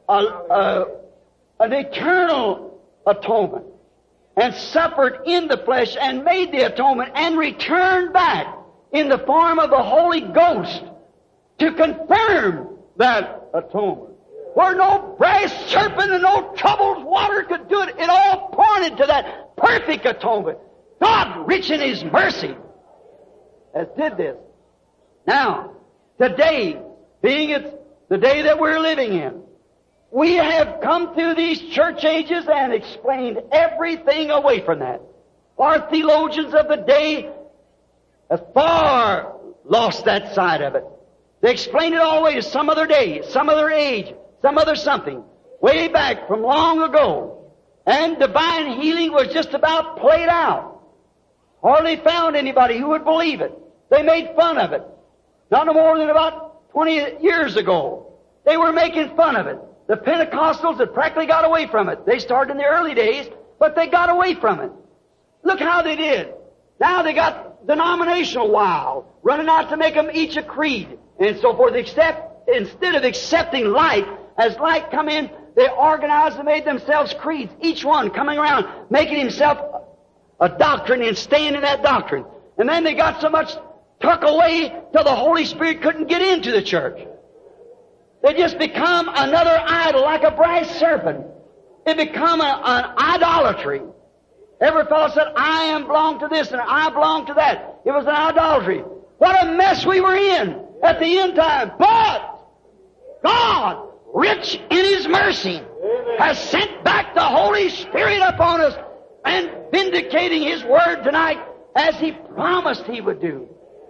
an eternal atonement, and suffered in the flesh and made the atonement and returned back in the form of the Holy Ghost to confirm that atonement. Where no brass serpent and no troubled water could do it, it all pointed to that perfect atonement. God, rich in His mercy, has did this. Now, today, being it's the day that we're living in, we have come through these church ages and explained everything away from that. Our theologians of the day have far lost that side of it. They explained it all away to some other day, some other age, some other something, way back from long ago. And divine healing was just about played out. Hardly found anybody who would believe it. They made fun of it. Not no more than about 20 years ago. They were making fun of it. The Pentecostals had practically got away from it. They started in the early days, but they got away from it. Look how they did. Now they got denominational wild, running out to make them each a creed, and so forth. Instead of accepting light, as light come in, they organized and made themselves creeds, each one coming around, making himself a doctrine and staying in that doctrine. And then they got so much tucked away till the Holy Spirit couldn't get into the church. They just become another idol, like a brass serpent. It become an idolatry. Every fellow said, I am belong to this and I belong to that. It was an idolatry. What a mess we were in at the end time. But God, rich in His mercy, has sent back the Holy Spirit upon us and vindicating His Word tonight as He promised He would do.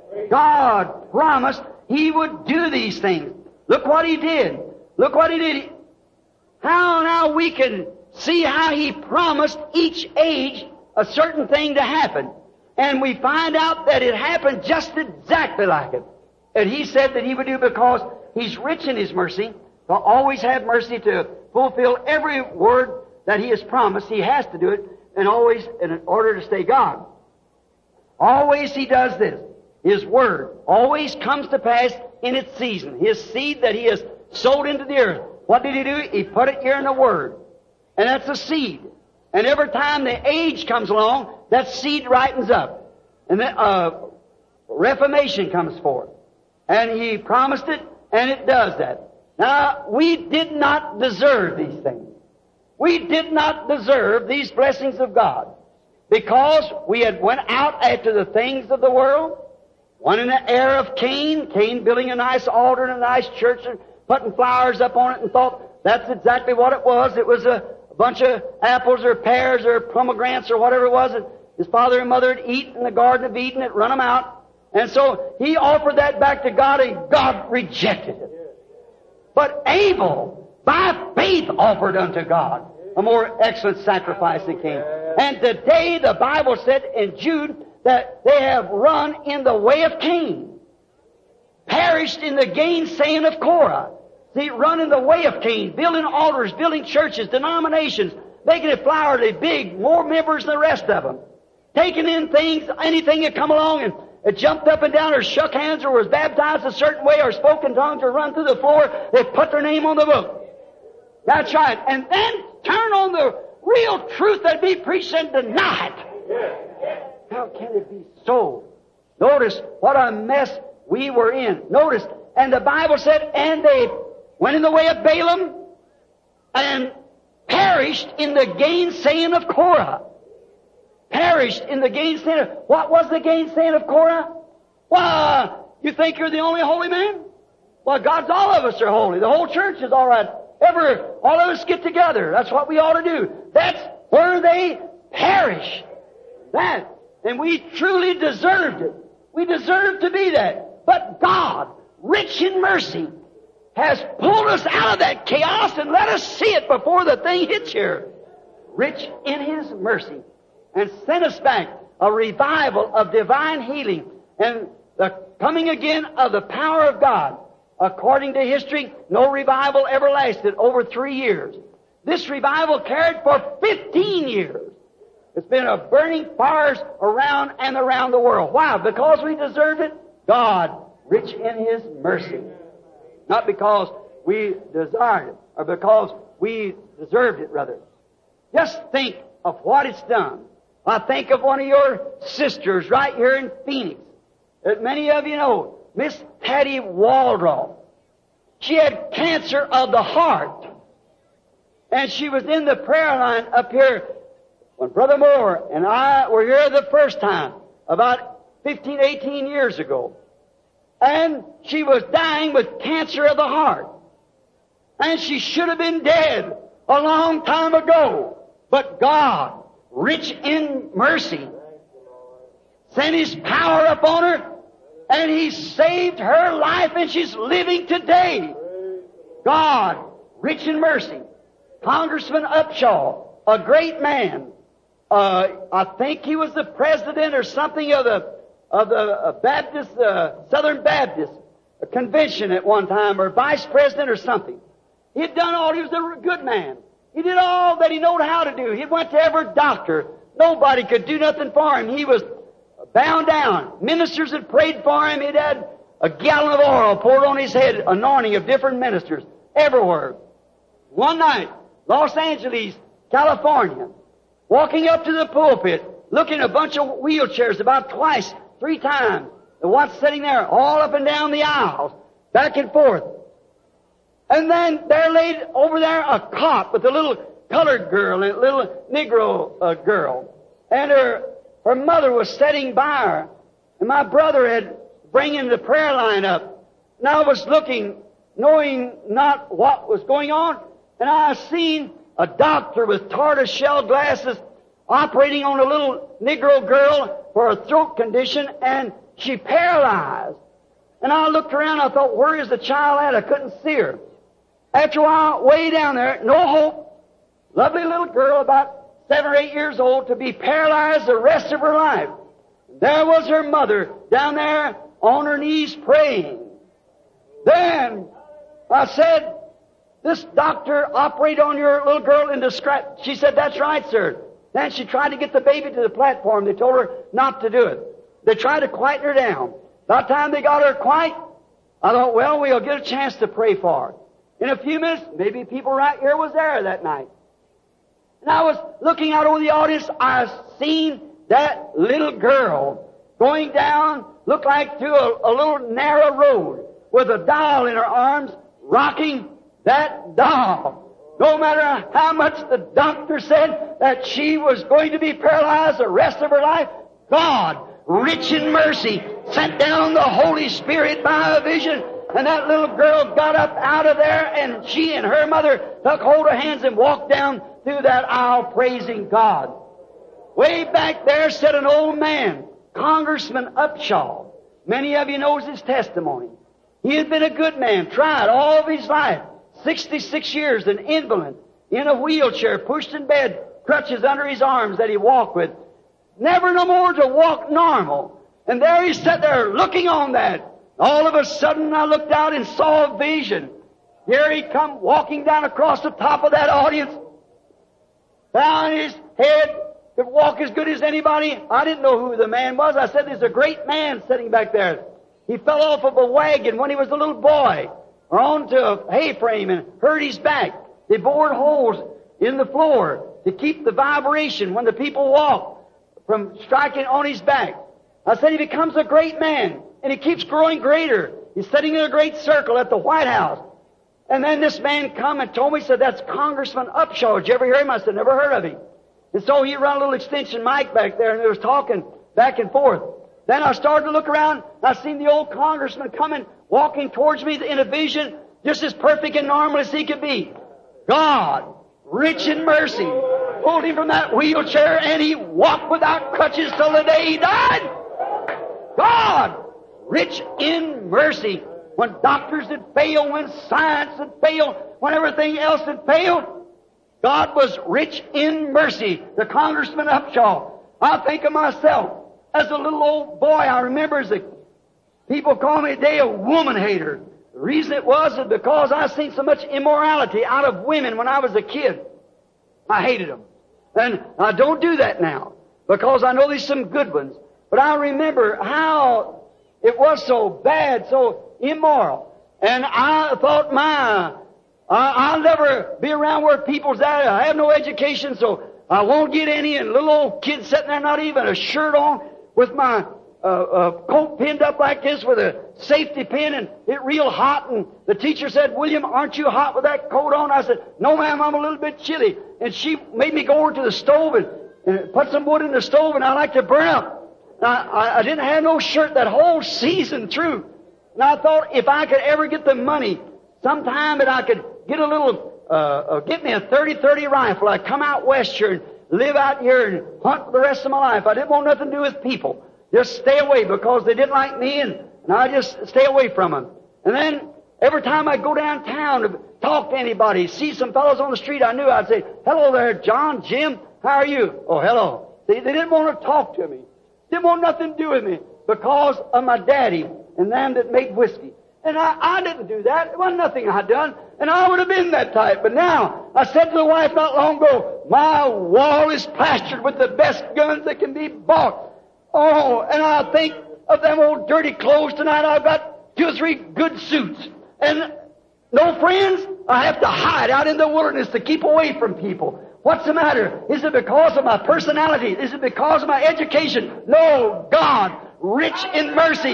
God promised He would do these things. Look what He did. Look what He did. How now we can see how He promised each age a certain thing to happen. And we find out that it happened just exactly like it. And He said that He would do because He's rich in His mercy. To always have mercy to fulfill every word that He has promised. He has to do it, and always in order to stay God. Always He does this. His Word always comes to pass in its season. His seed that He has sowed into the earth. What did He do? He put it here in the Word. And that's a seed. And every time the age comes along, that seed ripens up. And then reformation comes forth. And He promised it, and it does that. Now, we did not deserve these things. We did not deserve these blessings of God. Because we had went out after the things of the world. One in the era of Cain building a nice altar and a nice church and putting flowers up on it and thought that's exactly what it was. It was a bunch of apples or pears or pomegranates or whatever it was that his father and mother had eaten in the Garden of Eden. It run them out. And so he offered that back to God, and God rejected it. But Abel, by faith, offered unto God a more excellent sacrifice than Cain. And today the Bible said in Jude that they have run in the way of Cain, perished in the gainsaying of Korah. See, run in the way of Cain, building altars, building churches, denominations, making it flowery, big, more members than the rest of them. Taking in things, anything that come along, and it jumped up and down or shook hands or was baptized a certain way or spoke in tongues or run through the floor, they put their name on the book. That's right. And then turn on the real truth that be preached and deny it. How can it be so? Notice what a mess we were in. Notice, and the Bible said, and they went in the way of Balaam and perished in the gainsaying of Korah. Perished in the gainsaying. What was the gainsaying of Korah? Well, you think you're the only holy man? Well, God's all of us are holy. The whole church is all right. All of us get together. That's what we ought to do. That's where they perish. That. And we truly deserved it. We deserved to be that. But God, rich in mercy, has pulled us out of that chaos and let us see it before the thing hits here. Rich in His mercy. And sent us back a revival of divine healing and the coming again of the power of God. According to history, no revival ever lasted over 3 years. This revival carried for 15 years. It's been a burning fires around and around the world. Why? Because we deserve it? God, rich in His mercy. Not because we desired it, or because we deserved it, rather. Just think of what it's done. I think of one of your sisters right here in Phoenix that many of you know, Miss Hattie Waldrop. She had cancer of the heart. And she was in the prayer line up here when Brother Moore and I were here the first time, about 15, 18 years ago. And she was dying with cancer of the heart. And she should have been dead a long time ago. But God, rich in mercy, sent His power upon her, and He saved her life, and she's living today. God, rich in mercy. Congressman Upshaw, a great man. I think he was the president or something of the Baptist, Southern Baptist convention at one time, or vice president or something. He had done all. He was a good man. He did all that he knew how to do. He went to every doctor. Nobody could do nothing for him. He was bound down. Ministers had prayed for him. He'd had a gallon of oil poured on his head, anointing of different ministers everywhere. One night, Los Angeles, California, walking up to the pulpit, looking at a bunch of wheelchairs about twice, 3 times. The one sitting there all up and down the aisles, back and forth. And then there laid over there a cot with a little colored girl and a little Negro girl. And her mother was sitting by her. And my brother had bringing the prayer line up. And I was looking, knowing not what was going on. And I seen a doctor with tortoiseshell glasses operating on a little Negro girl for a throat condition, and she paralyzed. And I looked around, I thought, where is the child at? I couldn't see her. After a while, way down there, no hope. Lovely little girl, about 7 or 8 years old, to be paralyzed the rest of her life. There was her mother down there on her knees praying. Then I said, this doctor operated on your little girl and described. She said, that's right, sir. Then she tried to get the baby to the platform. They told her not to do it. They tried to quieten her down. By the time they got her quiet, I thought, well, we'll get a chance to pray for her. In a few minutes, maybe people right here was there that night. And I was looking out over the audience. I seen that little girl going down, looked like through a little narrow road with a doll in her arms, rocking that doll. No matter how much the doctor said that she was going to be paralyzed the rest of her life, God, rich in mercy, sent down the Holy Spirit by a vision. And that little girl got up out of there, and she and her mother took hold of hands and walked down through that aisle praising God. Way back there sat an old man, Congressman Upshaw. Many of you knows his testimony. He had been a good man, tried all of his life. 66 years, an invalid, in a wheelchair, pushed in bed, crutches under his arms that he walked with. Never no more to walk normal. And there he sat there looking on that. All of a sudden I looked out and saw a vision. Here he come walking down across the top of that audience. Down his head, could walk as good as anybody. I didn't know who the man was. I said, there's a great man sitting back there. He fell off of a wagon when he was a little boy, or onto a hay frame and hurt his back. They bored holes in the floor to keep the vibration when the people walk from striking on his back. I said, he becomes a great man, and he keeps growing greater. He's sitting in a great circle at the White House. And then this man come and told me, said, that's Congressman Upshaw. Did you ever hear him? I said, never heard of him. And so he run a little extension mic back there, and they was talking back and forth. Then I started to look around, and I seen the old congressman coming, walking towards me in a vision, just as perfect and normal as he could be. God, rich in mercy, pulled him from that wheelchair, and he walked without crutches till the day he died. God, rich in mercy. When doctors had failed, when science had failed, when everything else had failed, God was rich in mercy. The Congressman Upshaw. I think of myself, as a little old boy, I remember as a people call me today a woman hater. The reason it was is because I seen so much immorality out of women when I was a kid. I hated them. And I don't do that now, because I know there's some good ones. But I remember how it was so bad, so immoral. And I thought, I'll never be around where people's at. I have no education, so I won't get any. And little old kids sitting there, not even a shirt on, with my coat pinned up like this with a safety pin, and it real hot. And the teacher said, William, aren't you hot with that coat on? I said, no, ma'am, I'm a little bit chilly. And she made me go over to the stove and put some wood in the stove, and I like to burn up. I didn't have no shirt that whole season through. And I thought if I could ever get the money, sometime that I could get a little, get me a 30-30 rifle, I'd come out west here and live out here and hunt for the rest of my life. I didn't want nothing to do with people. Just stay away because they didn't like me, and I just stay away from them. And then every time I'd go downtown to talk to anybody, see some fellows on the street I knew, I'd say, hello there, John, Jim, how are you? Oh, hello. See, they didn't want to talk to me. Didn't want nothing to do with me because of my daddy and them that made whiskey. And I didn't do that. It wasn't nothing I'd done. And I would have been that type. But now, I said to the wife not long ago, my wall is plastered with the best guns that can be bought. Oh, and I think of them old dirty clothes tonight. I've got 2 or 3 good suits. And no friends, I have to hide out in the wilderness to keep away from people. What's the matter? Is it because of my personality? Is it because of my education? No, God, rich in mercy,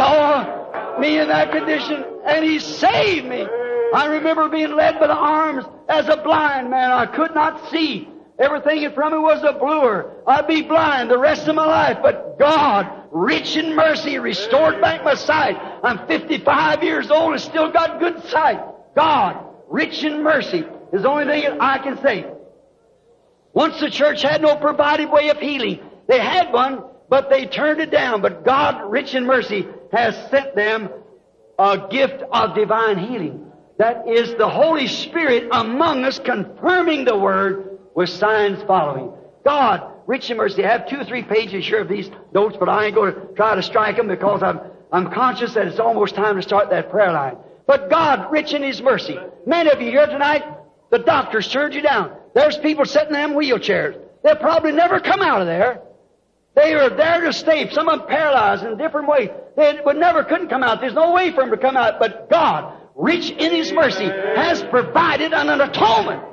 saw me in that condition, and He saved me. I remember being led by the arms as a blind man. I could not see. Everything in front of me was a blur. I'd be blind the rest of my life. But God, rich in mercy, restored back my sight. I'm 55 years old and still got good sight. God, rich in mercy, is the only thing that I can say. Once the church had no provided way of healing. They had one, but they turned it down. But God, rich in mercy, has sent them a gift of divine healing. That is the Holy Spirit among us, confirming the Word with signs following. God, rich in mercy. I have 2 or 3 pages here of these notes, but I ain't going to try to strike them because I'm conscious that it's almost time to start that prayer line. But God, rich in His mercy. Many of you here tonight, the doctors turned you down. There's people sitting in them wheelchairs. They'll probably never come out of there. They are there to stay. Some of them paralyzed in different ways. They couldn't come out. There's no way for them to come out. But God, rich in His mercy, has provided an atonement.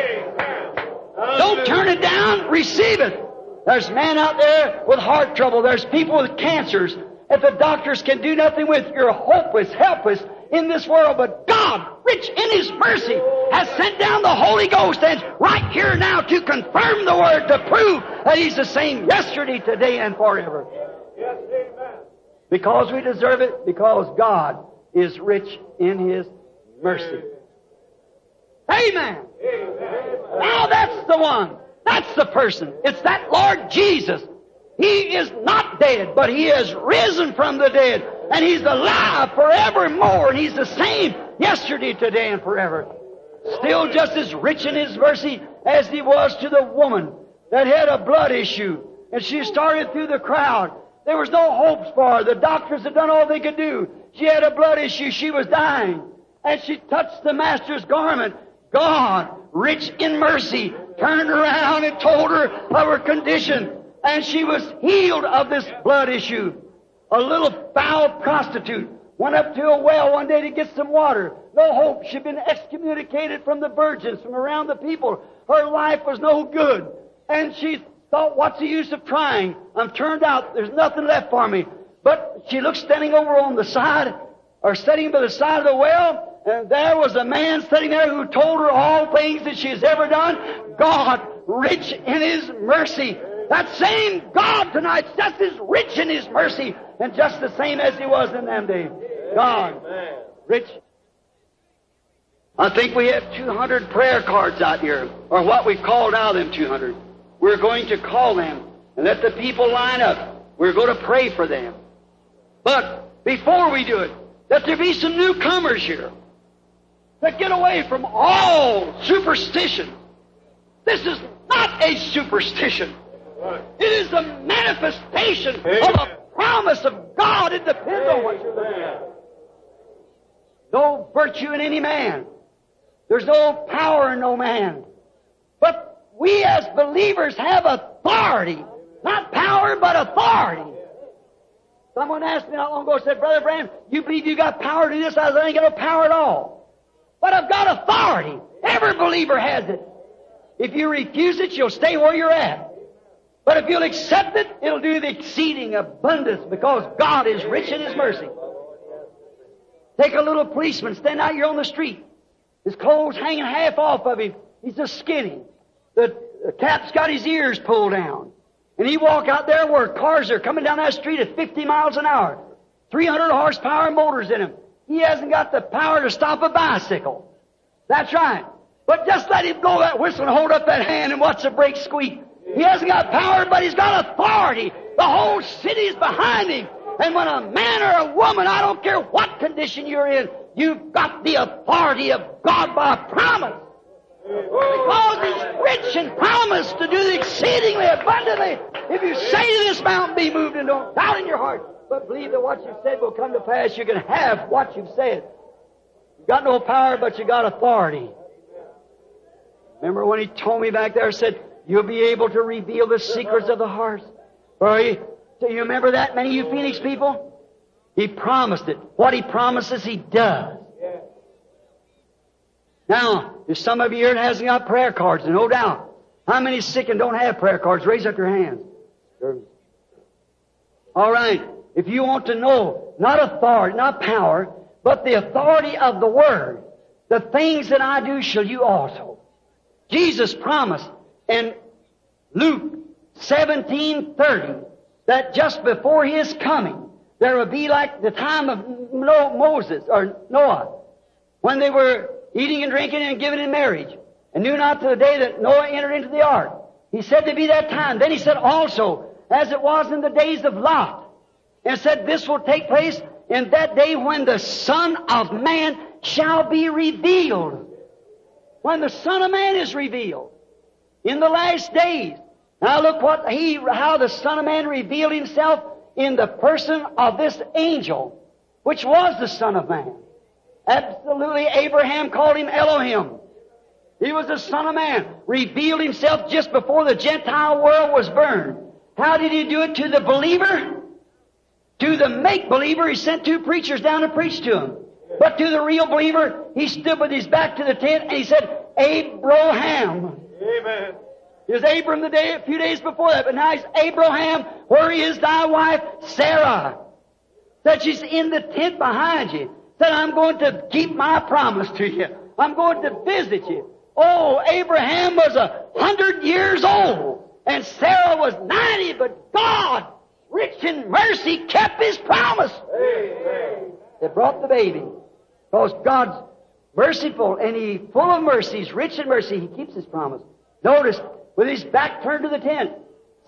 Don't turn it down. Receive it. There's men out there with heart trouble. There's people with cancers. If the doctors can do nothing with, you're hopeless, helpless in this world. But God, rich in His mercy, has sent down the Holy Ghost and right here now to confirm the Word, to prove that He's the same yesterday, today, and forever. Yes, amen. Because we deserve it, because God is rich in His mercy. Amen. Amen. Now that's the one. That's the person. It's that Lord Jesus. He is not not dead, but He has risen from the dead. And He's alive forevermore. And He's the same yesterday, today, and forever. Still just as rich in His mercy as He was to the woman that had a blood issue. And she started through the crowd. There was no hopes for her. The doctors had done all they could do. She had a blood issue. She was dying. And she touched the Master's garment. God, rich in mercy, turned around and told her of her condition. And she was healed of this blood issue. A little foul prostitute went up to a well one day to get some water. No hope. She'd been excommunicated from the virgins, from around the people. Her life was no good. And she thought, what's the use of trying? I'm turned out. There's nothing left for me. But she looked standing over on the side, or sitting by the side of the well, and there was a man sitting there who told her all things that she has ever done. God, rich in His mercy. That same God tonight, just as rich in His mercy, and just the same as He was in them days. God, rich. I think we have 200 prayer cards out here, or what we've called out of them 200. We're going to call them and let the people line up. We're going to pray for them. But before we do it, let there be some newcomers here that get away from all superstition. This is not a superstition. It is the manifestation of a promise of God. It depends on what you're looking at. No virtue in any man. There's no power in no man. But we as believers have authority. Not power, but authority. Someone asked me not long ago, said, Brother Branham, you believe you got power to do this? I said, I ain't got no power at all. But I've got authority. Every believer has it. If you refuse it, you'll stay where you're at. But if you'll accept it, it'll do the exceeding abundance, because God is rich in His mercy. Take a little policeman, stand out here on the street. His clothes hanging half off of him. He's just skinny. The cap's got his ears pulled down. And he walk out there where cars are coming down that street at 50 miles an hour. 300 horsepower motors in him. He hasn't got the power to stop a bicycle. That's right. But just let him go that whistle and hold up that hand and watch the brakes squeak. He hasn't got power, but he's got authority. The whole city's behind him. And when a man or a woman, I don't care what condition you're in, you've got the authority of God by promise. Because He's rich in promise to do the exceedingly abundantly. If you say to this mountain, be moved, and don't doubt in your heart, but believe that what you've said will come to pass, you can have what you've said. You've got no power, but you got authority. Remember when He told me back there, said, you'll be able to reveal the secrets of the heart. Do you remember that, many of you Phoenix people? He promised it. What He promises, He does. Now, there's some of you here that hasn't got prayer cards, no doubt. How many sick and don't have prayer cards? Raise up your hands. All right. If you want to know, not authority, not power, but the authority of the Word, the things that I do shall you also. Jesus promised in Luke 17:30 that just before His coming, there would be like the time of Moses or Noah, when they were eating and drinking and giving in marriage, and knew not to the day that Noah entered into the ark. He said to be that time. Then He said also, as it was in the days of Lot, and said this will take place in that day when the Son of Man shall be revealed. When the Son of Man is revealed. In the last days. Now look how the Son of Man revealed Himself in the person of this angel, which was the Son of Man. Absolutely, Abraham called Him Elohim. He was the Son of Man. Revealed Himself just before the Gentile world was burned. How did He do it to the believer? To the make-believer, He sent 2 preachers down to preach to him. But to the real believer, He stood with His back to the tent and He said, Abraham. Amen. It was Abram a few days before that, but now he's Abraham. Where is thy wife, Sarah? Said she's in the tent behind you. Said, I'm going to keep my promise to you. I'm going to visit you. Oh, Abraham was 100 years old, and Sarah was 90, but God, rich in mercy, kept His promise. Amen. They brought the baby. Because God's merciful, and He's full of mercy. He's rich in mercy. He keeps His promise. Notice, with His back turned to the tent,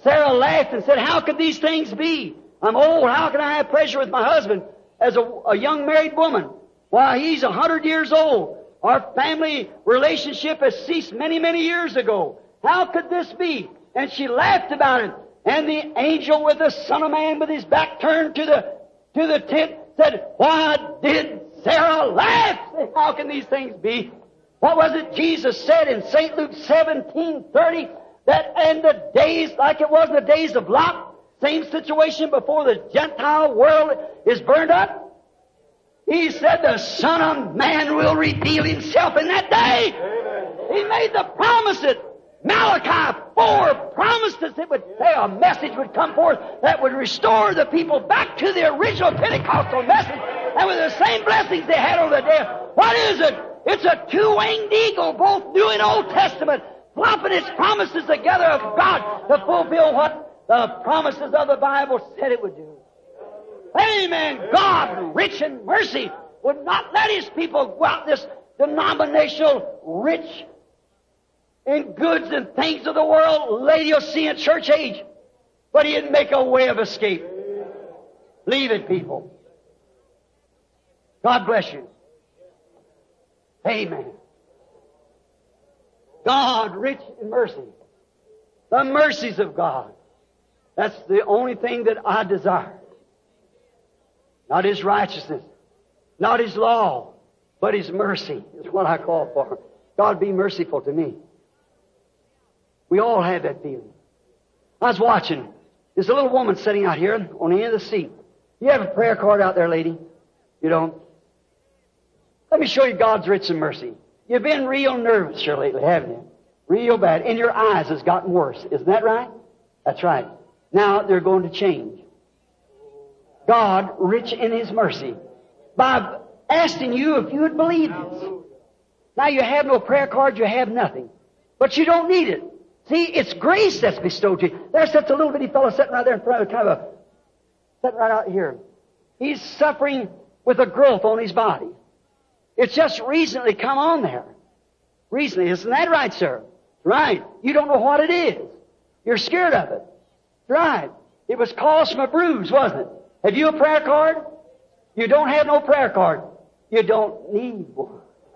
Sarah laughed and said, how could these things be? I'm old. How can I have pleasure with my husband as a young married woman? Why, he's 100 years old. Our family relationship has ceased many, many years ago. How could this be? And she laughed about it. And the angel with the Son of Man with his back turned to the tent said, why did Sarah laugh? How can these things be? What was it Jesus said in St. Luke 17:30? That in the days, like it was in the days of Lot, same situation before the Gentile world is burned up. He said the Son of Man will reveal Himself in that day. Amen. He made the promises. Malachi 4 promised us it would say a message would come forth that would restore the people back to the original Pentecostal message and with the same blessings they had on the day. What is it? It's a two-winged eagle, both New and Old Testament, flopping its promises together of God to fulfill what the promises of the Bible said it would do. Amen. God, rich in mercy, would not let His people go out this denominational, rich in goods and things of the world, Laodicean church age. But He'd make a way of escape. Leave it, people. God bless you. Amen. God, rich in mercy. The mercies of God. That's the only thing that I desire. Not His righteousness, not His law, but His mercy is what I call for. God, be merciful to me. We all have that feeling. I was watching. There's a little woman sitting out here on the end of the seat. You have a prayer card out there, lady? You don't? Let me show you God's rich in mercy. You've been real nervous here lately, haven't you? Real bad. And your eyes has gotten worse. Isn't that right? That's right. Now they're going to change. God, rich in His mercy, by asking you if you would believe this. Now you have no prayer card, you have nothing. But you don't need it. See, it's grace that's bestowed to you. There sits a little bitty fellow sitting right there in front of sitting right out here. He's suffering with a growth on his body. It's just recently come on there. Recently. Isn't that right, sir? Right. You don't know what it is. You're scared of it. Right. It was caused from a bruise, wasn't it? Have you a prayer card? You don't have no prayer card. You don't need one.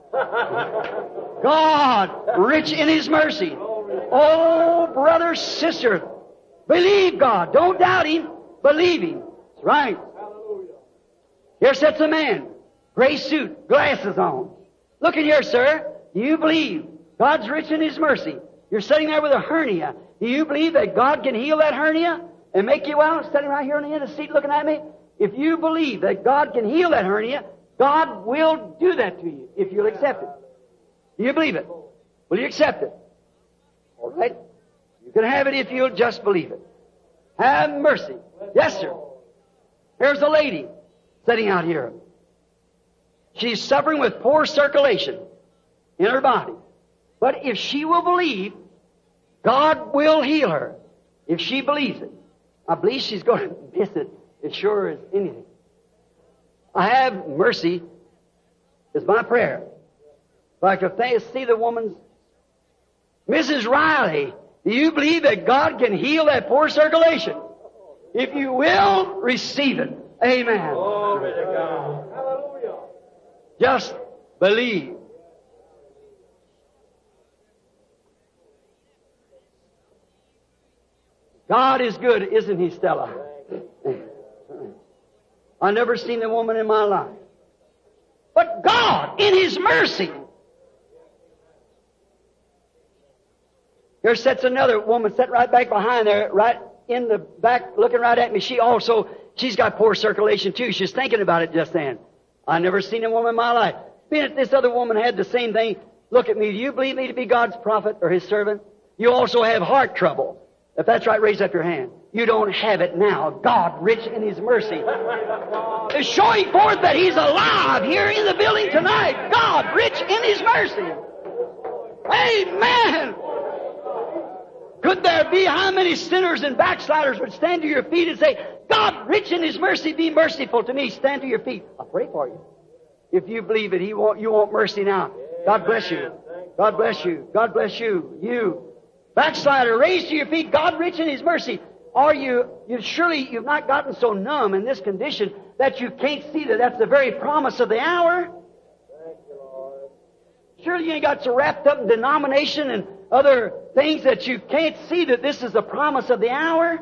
God, rich in His mercy. Oh, brother, sister, believe God. Don't doubt Him. Believe Him. That's right. Here sits a man. Gray suit, glasses on. Look at here, sir. Do you believe God's rich in His mercy? You're sitting there with a hernia. Do you believe that God can heal that hernia and make you well? Sitting right here on the end of the seat looking at me. If you believe that God can heal that hernia, God will do that to you if you'll accept it. Do you believe it? Will you accept it? All right. You can have it if you'll just believe it. Have mercy. Yes, sir. Here's a lady sitting out here. She's suffering with poor circulation in her body. But if she will believe, God will heal her. If she believes it. I believe she's going to miss it as sure as anything. I have mercy is my prayer. If I could see the woman's... Mrs. Riley, do you believe that God can heal that poor circulation? If you will, receive it. Amen. Glory to God. Hallelujah. Just believe. God is good, isn't He, Stella? I've never seen a woman in my life. But God, in His mercy. Here sits another woman, sitting right back behind there, right in the back, looking right at me. She's got poor circulation too. She's thinking about it just then. I've never seen a woman in my life. Being that this other woman had the same thing, look at me. Do you believe me to be God's prophet or His servant? You also have heart trouble. If that's right, raise up your hand. You don't have it now. God, rich in His mercy, is showing forth that He's alive here in the building tonight. God, rich in His mercy. Amen. Could there be how many sinners and backsliders would stand to your feet and say, God, rich in His mercy, be merciful to me. Stand to your feet. I'll pray for you. If you believe it, you want mercy now. God bless you. God bless you. God bless you. Backslider, raise to your feet, God rich in His mercy. Are you surely you've not gotten so numb in this condition that you can't see that that's the very promise of the hour? Surely you ain't got so wrapped up in denomination and other things that you can't see that this is the promise of the hour?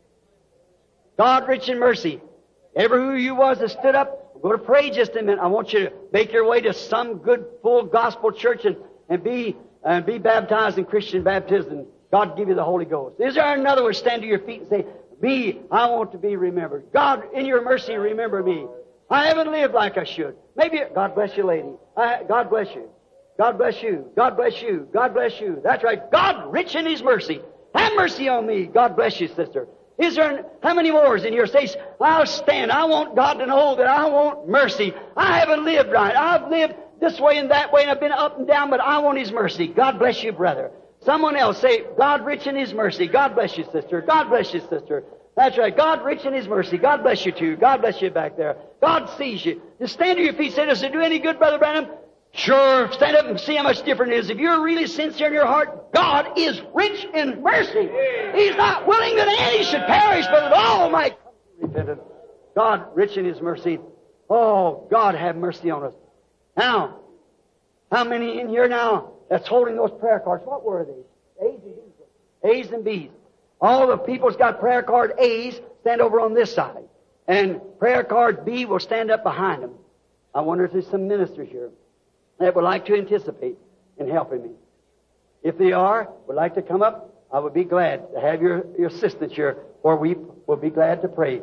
God rich in mercy. Ever who you was that stood up, I'm going to pray just a minute. I want you to make your way to some good, full gospel church and be baptized in Christian baptism. God give you the Holy Ghost. Is there another one? Stand to your feet and say, me, I want to be remembered. God, in your mercy, remember me. I haven't lived like I should. Maybe, God bless you, lady. God bless you. God bless you. God bless you. God bless you. That's right. God rich in His mercy. Have mercy on me. God bless you, sister. Is there, how many more is in your states? I'll stand. I want God to know that I want mercy. I haven't lived right. I've lived this way and that way, and I've been up and down, but I want His mercy. God bless you, brother. Someone else say, God rich in His mercy. God bless you, sister. God bless you, sister. That's right. God rich in His mercy. God bless you, too. God bless you back there. God sees you. Just stand to your feet. Say, does it do any good, Brother Branham? Sure. Stand up and see how much different it is. If you're really sincere in your heart, God is rich in mercy. He's not willing that any should perish, but that all might come to repentance. God rich in His mercy. Oh, God have mercy on us. Now, how many in here now that's holding those prayer cards? What were they? A's and B's. A's and B's. All the people's got prayer card A's, stand over on this side. And prayer card B will stand up behind them. I wonder if there's some ministers here that would like to anticipate in helping me. If they would like to come up, I would be glad to have your assistance here, or we will be glad to pray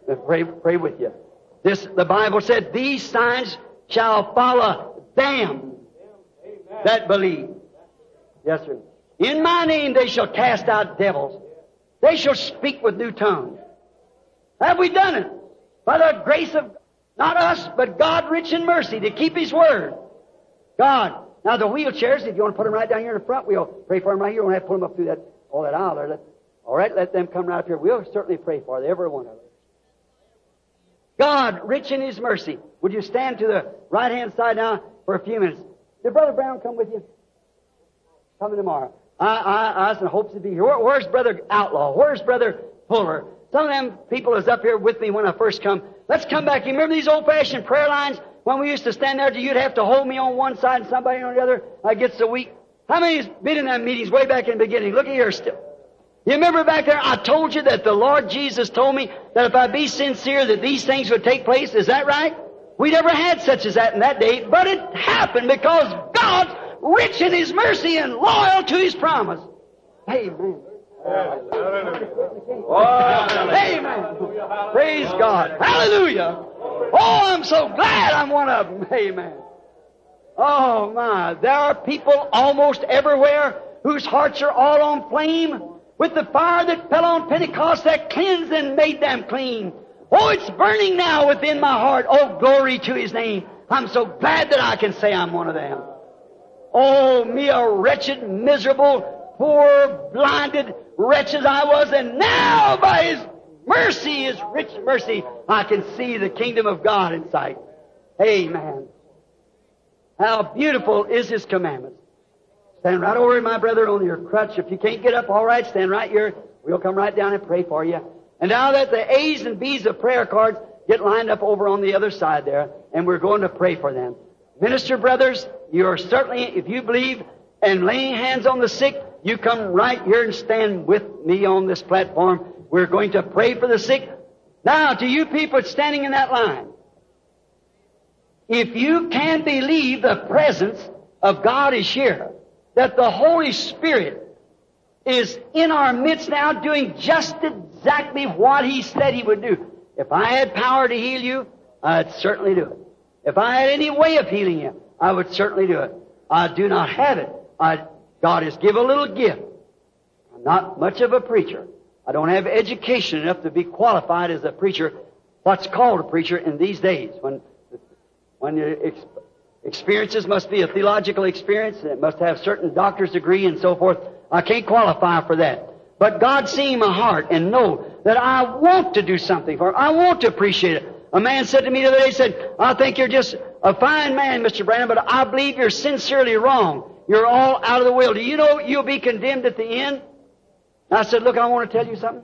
with you. The Bible said, these signs shall follow them that believe. Yes, sir. In my name they shall cast out devils. They shall speak with new tongues. Have we done it? By the grace of, not us, but God rich in mercy to keep His word. God. Now the wheelchairs, if you want to put them right down here in the front, we'll pray for them right here. We won't have to pull them up through all that aisle there. All right, let them come right up here. We'll certainly pray for them, every one of them. God, rich in His mercy. Would you stand to the right-hand side now for a few minutes? Did Brother Brown come with you? Coming tomorrow. I was in hopes to be here. Where's Brother Outlaw? Where's Brother Fuller? Some of them people is up here with me when I first come. Let's come back. You remember these old-fashioned prayer lines? When we used to stand there, you'd have to hold me on one side and somebody on the other. I get so weak. How many's been in that meetings way back in the beginning? Look at here still. You remember back there, I told you that the Lord Jesus told me that if I be sincere that these things would take place. Is that right? We never had such as that in that day, but it happened because God's rich in His mercy and loyal to His promise. Amen. Amen. Praise God. Hallelujah. Oh, I'm so glad I'm one of them. Amen. Oh, my. There are people almost everywhere whose hearts are all on flame with the fire that fell on Pentecost that cleansed and made them clean. Oh, it's burning now within my heart. Oh, glory to His name. I'm so glad that I can say I'm one of them. Oh, me a wretched, miserable, poor, blinded wretch as I was, and now by His mercy, His rich mercy, I can see the kingdom of God in sight. Amen. How beautiful is His commandments. Stand right over, my brother, on your crutch. If you can't get up, all right, stand right here. We'll come right down and pray for you. And now that the A's and B's of prayer cards get lined up over on the other side there, and we're going to pray for them. Minister brothers, you are certainly, if you believe and laying hands on the sick, you come right here and stand with me on this platform. We're going to pray for the sick. Now, to you people standing in that line, if you can believe the presence of God is here, that the Holy Spirit is in our midst now doing just exactly what He said He would do. If I had power to heal you, I'd certainly do it. If I had any way of healing you, I would certainly do it. I do not have it. God has given a little gift. I'm not much of a preacher. I don't have education enough to be qualified as a preacher, what's called a preacher in these days, when your experiences must be a theological experience, and it must have certain doctor's degree and so forth. I can't qualify for that. But God seeing my heart and know that I want to do something for Him. I want to appreciate it. A man said to me the other day, he said, I think you're just a fine man, Mr. Branham, but I believe you're sincerely wrong. You're all out of the will. Do you know you'll be condemned at the end? And I said, look, I want to tell you something.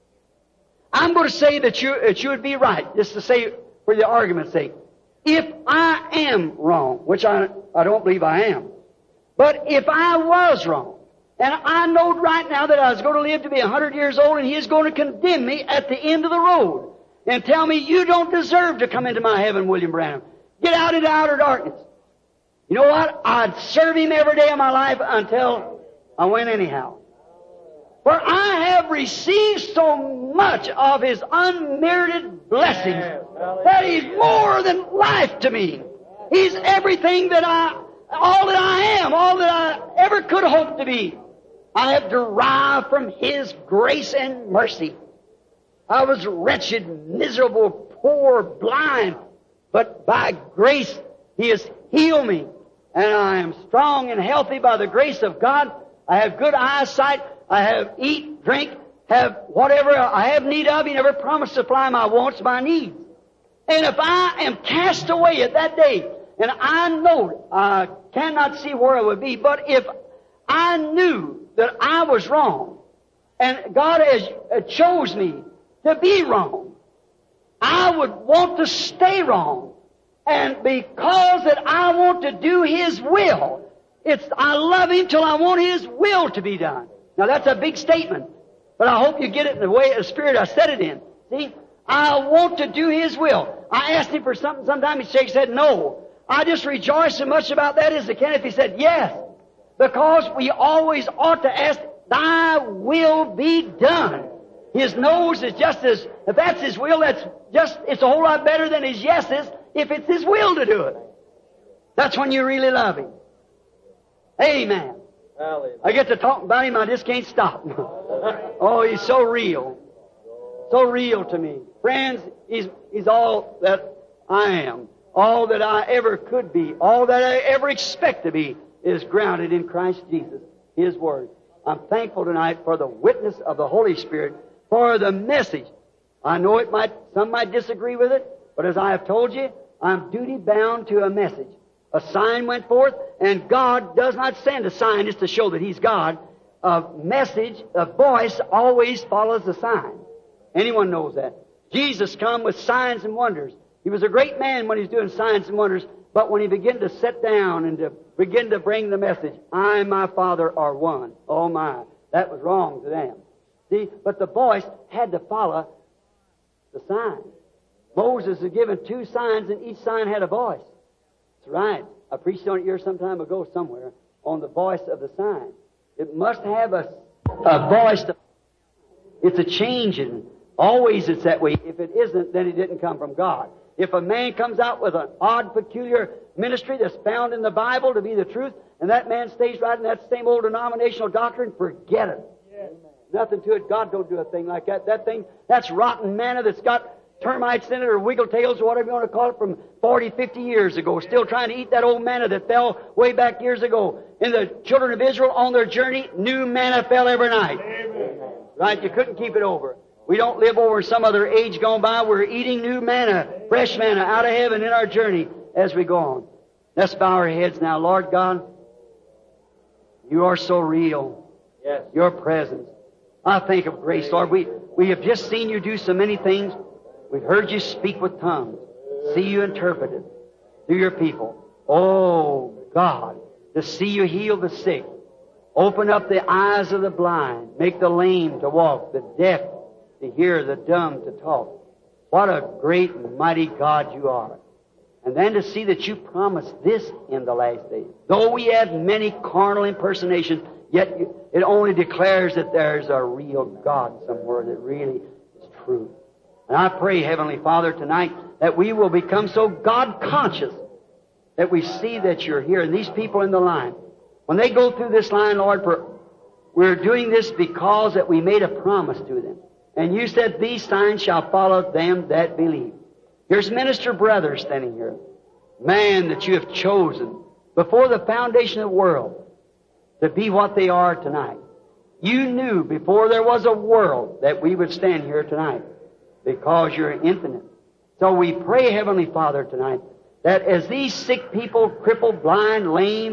I'm going to say that you would be right, just to say for the argument's sake. If I am wrong, which I don't believe I am, but if I was wrong, and I know right now that I was going to live to be 100 years old, and He is going to condemn me at the end of the road and tell me, you don't deserve to come into my heaven, William Branham. Get out into outer darkness. You know what? I'd serve Him every day of my life until I went anyhow. For I have received so much of His unmerited blessings that He's more than life to me. He's everything that all that I am, all that I ever could hope to be. I have derived from His grace and mercy. I was wretched, miserable, poor, blind, but by grace He has healed me. And I am strong and healthy by the grace of God. I have good eyesight. I have eat, drink, have whatever I have need of. He never promised to supply my wants, my needs. And if I am cast away at that day, and I know I cannot see where I would be, but if I knew that I was wrong, and God has chose me to be wrong, I would want to stay wrong. And because that I want to do His will, I love Him till I want His will to be done. Now that's a big statement, but I hope you get it in the way, the spirit I said it in. See? I want to do His will. I asked Him for something sometime, He shakes his head, no. I just rejoice as much about that as I can if He said yes. Because we always ought to ask, Thy will be done. His no's is just as, if that's His will, it's a whole lot better than His yeses if it's His will to do it. That's when you really love Him. Amen. I get to talking about Him, I just can't stop. Oh, He's so real. So real to me. Friends, He's all that I am. All that I ever could be. All that I ever expect to be is grounded in Christ Jesus, His Word. I'm thankful tonight for the witness of the Holy Spirit, for the message. I know some might disagree with it, but as I have told you, I'm duty bound to a message. A sign went forth, and God does not send a sign just to show that He's God. A message, a voice always follows the sign. Anyone knows that. Jesus come with signs and wonders. He was a great man when He was doing signs and wonders, but when He began to sit down and to begin to bring the message, I and my Father are one. Oh my, that was wrong to them. See, but the voice had to follow the sign. Moses was given 2 signs, and each sign had a voice. That's right. I preached on it here some time ago somewhere on the voice of the sign. It must have a voice. It's a change, and always it's that way. If it isn't, then it didn't come from God. If a man comes out with an odd, peculiar ministry that's found in the Bible to be the truth, and that man stays right in that same old denominational doctrine, forget it. Yes. Nothing to it. God don't do a thing like that. That's rotten manna that's got termites in it or wiggletails or whatever you want to call it from 40, 50 years ago. Still trying to eat that old manna that fell way back years ago. In the children of Israel on their journey, new manna fell every night. Amen. Right? You couldn't keep it over. We don't live over some other age gone by. We're eating new manna, fresh manna out of heaven in our journey as we go on. Let's bow our heads now. Lord God, You are so real. Yes. Your presence. I think of grace, Lord. We have just seen You do so many things. We've heard You speak with tongues. See You interpreted through Your people. Oh, God, to see You heal the sick. Open up the eyes of the blind. Make the lame to walk, the deaf to hear, the dumb to talk. What a great and mighty God You are. And then to see that You promised this in the last days. Though we have many carnal impersonations, yet it only declares that there's a real God somewhere that really is true. And I pray, Heavenly Father, tonight that we will become so God-conscious that we see that You're here. And these people in the line, when they go through this line, Lord, we're doing this because that we made a promise to them. And You said, these signs shall follow them that believe. Here's minister brothers standing here. Man that You have chosen before the foundation of the world to be what they are tonight. You knew before there was a world that we would stand here tonight because You're infinite. So we pray, Heavenly Father, tonight that as these sick people, crippled, blind, lame,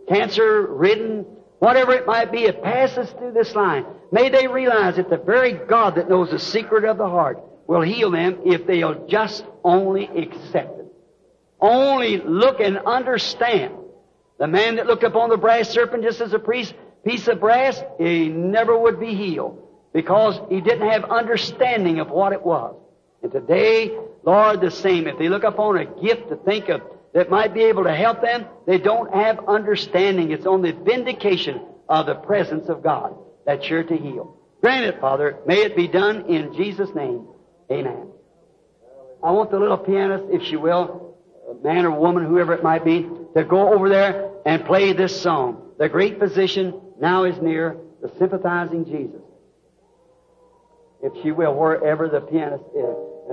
cancer-ridden, whatever it might be, it passes through this line. May they realize that the very God that knows the secret of the heart will heal them if they'll just only accept it. Only look and understand. The man that looked upon the brass serpent just as a piece of brass, he never would be healed because he didn't have understanding of what it was. And today, Lord, the same. If they look upon a gift to think of that might be able to help them, they don't have understanding. It's on the vindication of the presence of God that you're to heal. Grant it, Father. May it be done in Jesus' name. Amen. I want the little pianist, if she will, man or woman, whoever it might be, to go over there and play this song. The great physician now is near, the sympathizing Jesus. If she will, wherever the pianist is.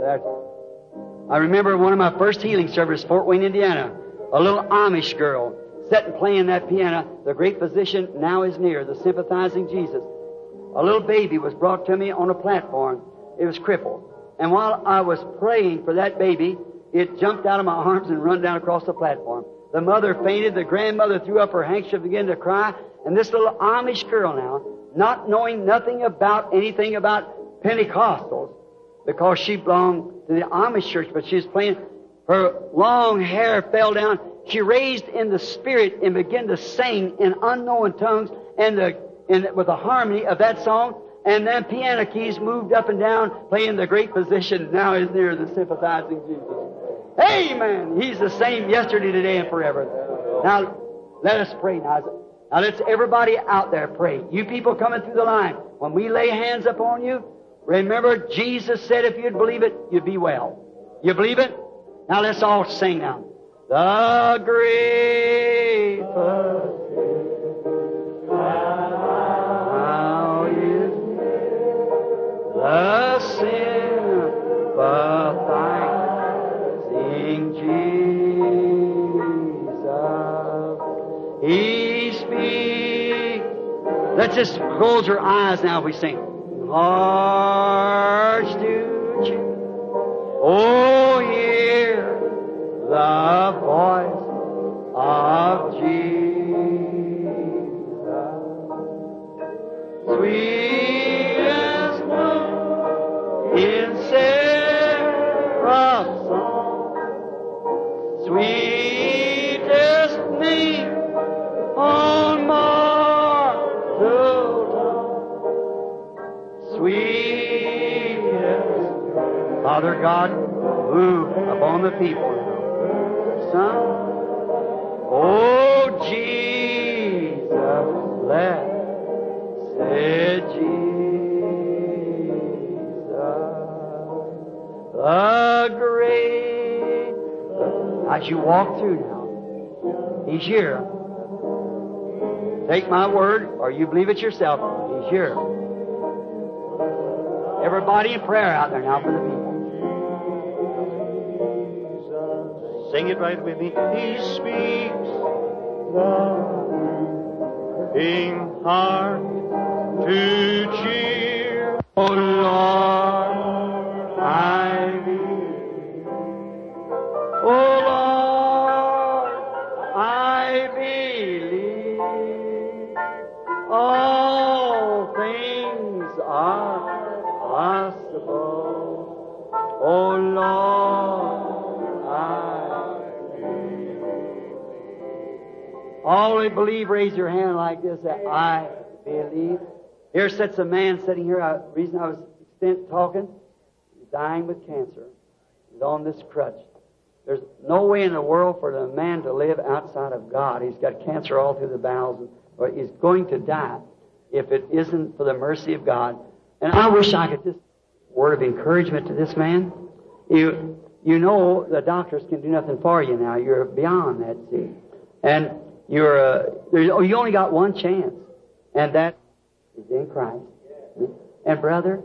I remember one of my first healing services, Fort Wayne, Indiana, a little Amish girl sitting playing that piano, the great physician now is near, the sympathizing Jesus. A little baby was brought to me on a platform. It was crippled. And while I was praying for that baby, it jumped out of my arms and run down across the platform. The mother fainted, the grandmother threw up her handkerchief, began to cry, and this little Amish girl now, not knowing nothing about anything about Pentecostals, because she belonged to the Amish church, but she was playing, her long hair fell down. She raised in the spirit and began to sing in unknown tongues and with the harmony of that song. And then piano keys moved up and down, playing the great physician now is near, the sympathizing Jesus. Amen. He's the same yesterday, today, and forever. Now, let us pray now. Now, let's everybody out there pray. You people coming through the line, when we lay hands upon you, remember Jesus said if you'd believe it, you'd be well. You believe it? Now, let's all sing now. The great physician now is the sympathizing Jesus. He speaks. Let's just close our eyes now if we sing. Hearts to cheer. Oh, hear the voice of Jesus. Sweetest one in seraph's song, sweetest name on mortal tongue, sweetest. Father God, move upon the people. Son, oh Jesus, blessed Jesus, the great. As you walk through now, He's here. Take my word, or you believe it yourself. He's here. Everybody in prayer out there now for the people. Sing it right with me. He speaks loving heart to cheer. Oh Lord, I believe. Oh Lord, I believe. All things are possible. Oh Lord, all who believe, raise your hand like this. I believe. Here sits a man sitting here. The reason I was talking, he's dying with cancer. He's on this crutch. There's no way in the world for the man to live outside of God. He's got cancer all through the bowels, or he's going to die if it isn't for the mercy of God. And I wish I could just word of encouragement to this man. You know the doctors can do nothing for you now. You're beyond that, see. And you only got one chance, and that is in Christ. And brother,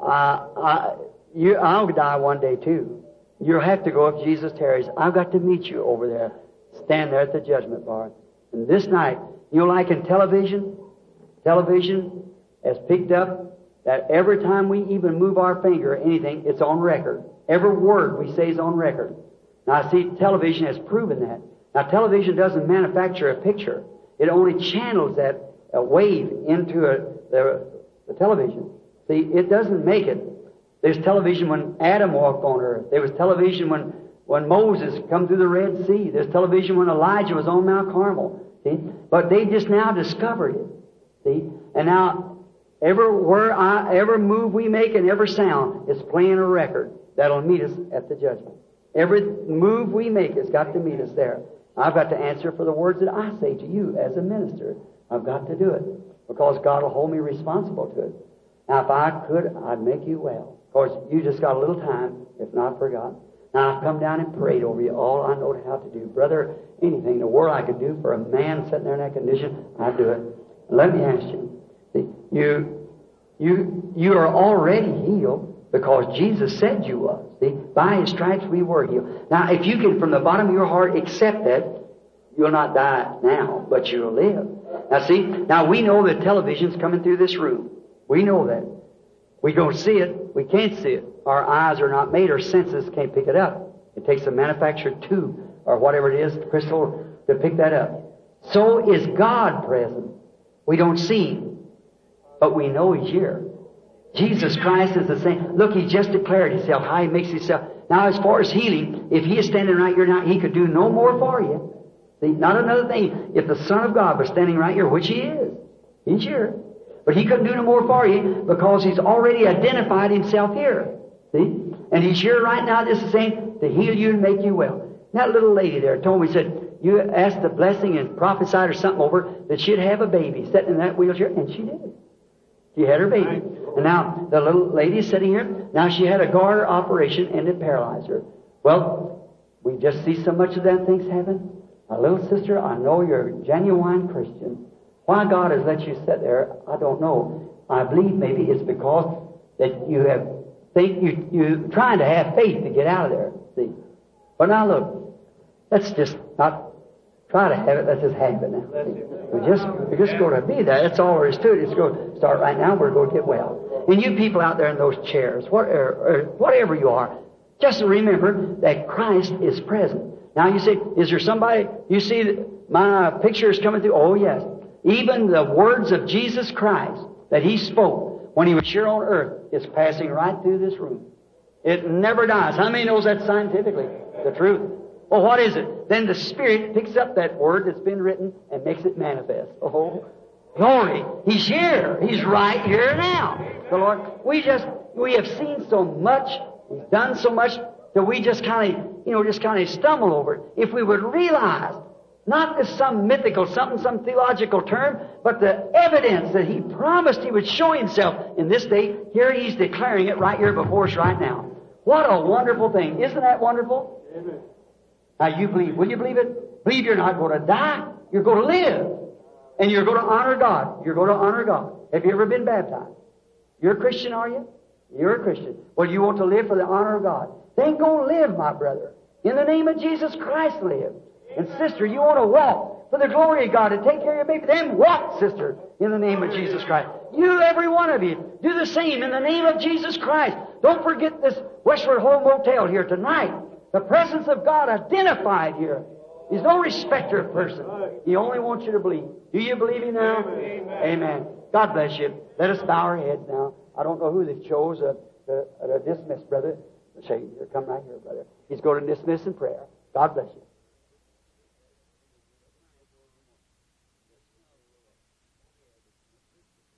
I'll die one day too. You'll have to go if Jesus tarries. I've got to meet you over there. Stand there at the judgment bar. And this night, like in television has picked up that every time we even move our finger or anything, it's on record. Every word we say is on record. Now, I see television has proven that. Now, television doesn't manufacture a picture. It only channels that wave into the television. See, it doesn't make it. There's television when Adam walked on earth. There was television when Moses come through the Red Sea. There's television when Elijah was on Mount Carmel. See? But they just now discovered it. See? And now, every move we make and every sound is playing a record that'll meet us at the judgment. Every move we make has got to meet us there. I've got to answer for the words that I say to you as a minister. I've got to do it because God will hold me responsible to it. Now, if I could, I'd make you well. Of course, you just got a little time, if not forgotten. Now, I've come down and prayed over you all I know how to do. Brother, anything in the world I could do for a man sitting there in that condition, I'd do it. Let me ask you. See, you are already healed because Jesus said you was. See, by His stripes we were healed. Now, if you can, from the bottom of your heart, accept that, you'll not die now, but you'll live. Now, see, now we know that television's coming through this room. We know that. We don't see it. We can't see it. Our eyes are not made. Our senses can't pick it up. It takes a manufactured tube or whatever it is, crystal, to pick that up. So is God present. We don't see Him, but we know He's here. Jesus Christ is the same. Look, He just declared Himself, how He makes Himself. Now, as far as healing, if He is standing right here now, He could do no more for you. See, not another thing. If the Son of God was standing right here, which He is, He's here. But He couldn't do no more for you because He's already identified Himself here. See? And He's here right now, this is saying, to heal you and make you well. That little lady there told me, said, you asked the blessing and prophesied or something over that she'd have a baby sitting in that wheelchair, and she did. She had her baby. And now, the little lady sitting here, now she had a garter operation and it paralyzed her. Well, we just see so much of that things happen. My little sister, I know you're a genuine Christian. Why God has let you sit there, I don't know. I believe maybe it's because that you have you're trying to have faith to get out of there. See? But now look, let's just not try to have it, let's just have it now. We're just going to be there. That's all there is to it. It's going to start right now. We're going to get well. And you people out there in those chairs, whatever you are, just remember that Christ is present. Now you say, is there somebody, you see my picture is coming through? Oh yes. Even the words of Jesus Christ that He spoke when He was here on earth is passing right through this room. It never dies. How many knows that scientifically? The truth. Well, what is it? Then the Spirit picks up that word that's been written and makes it manifest. Oh, glory. He's here. He's right here now. The Lord, we have seen so much. He's done so much that we just kind of stumble over it. If we would realize, not as some mythical something, some theological term, but the evidence that He promised He would show Himself in this day, here He's declaring it right here before us right now. What a wonderful thing. Isn't that wonderful? Amen. Now you believe. Will you believe it? Believe you're not going to die. You're going to live. And you're going to honor God. You're going to honor God. Have you ever been baptized? You're a Christian, are you? You're a Christian. Well, you want to live for the honor of God. Then go live, my brother. In the name of Jesus Christ, live. And sister, you want to walk for the glory of God to take care of your baby. Then walk, sister, in the name of Jesus Christ. You, every one of you, do the same in the name of Jesus Christ. Don't forget this Westward Home Motel here tonight. The presence of God identified here. He's no respecter of person. He only wants you to believe. Do you believe Him now? Amen. Amen. God bless you. Let us bow our heads now. I don't know who they chose to dismiss, brother. Say, come right here, brother. He's going to dismiss in prayer. God bless you.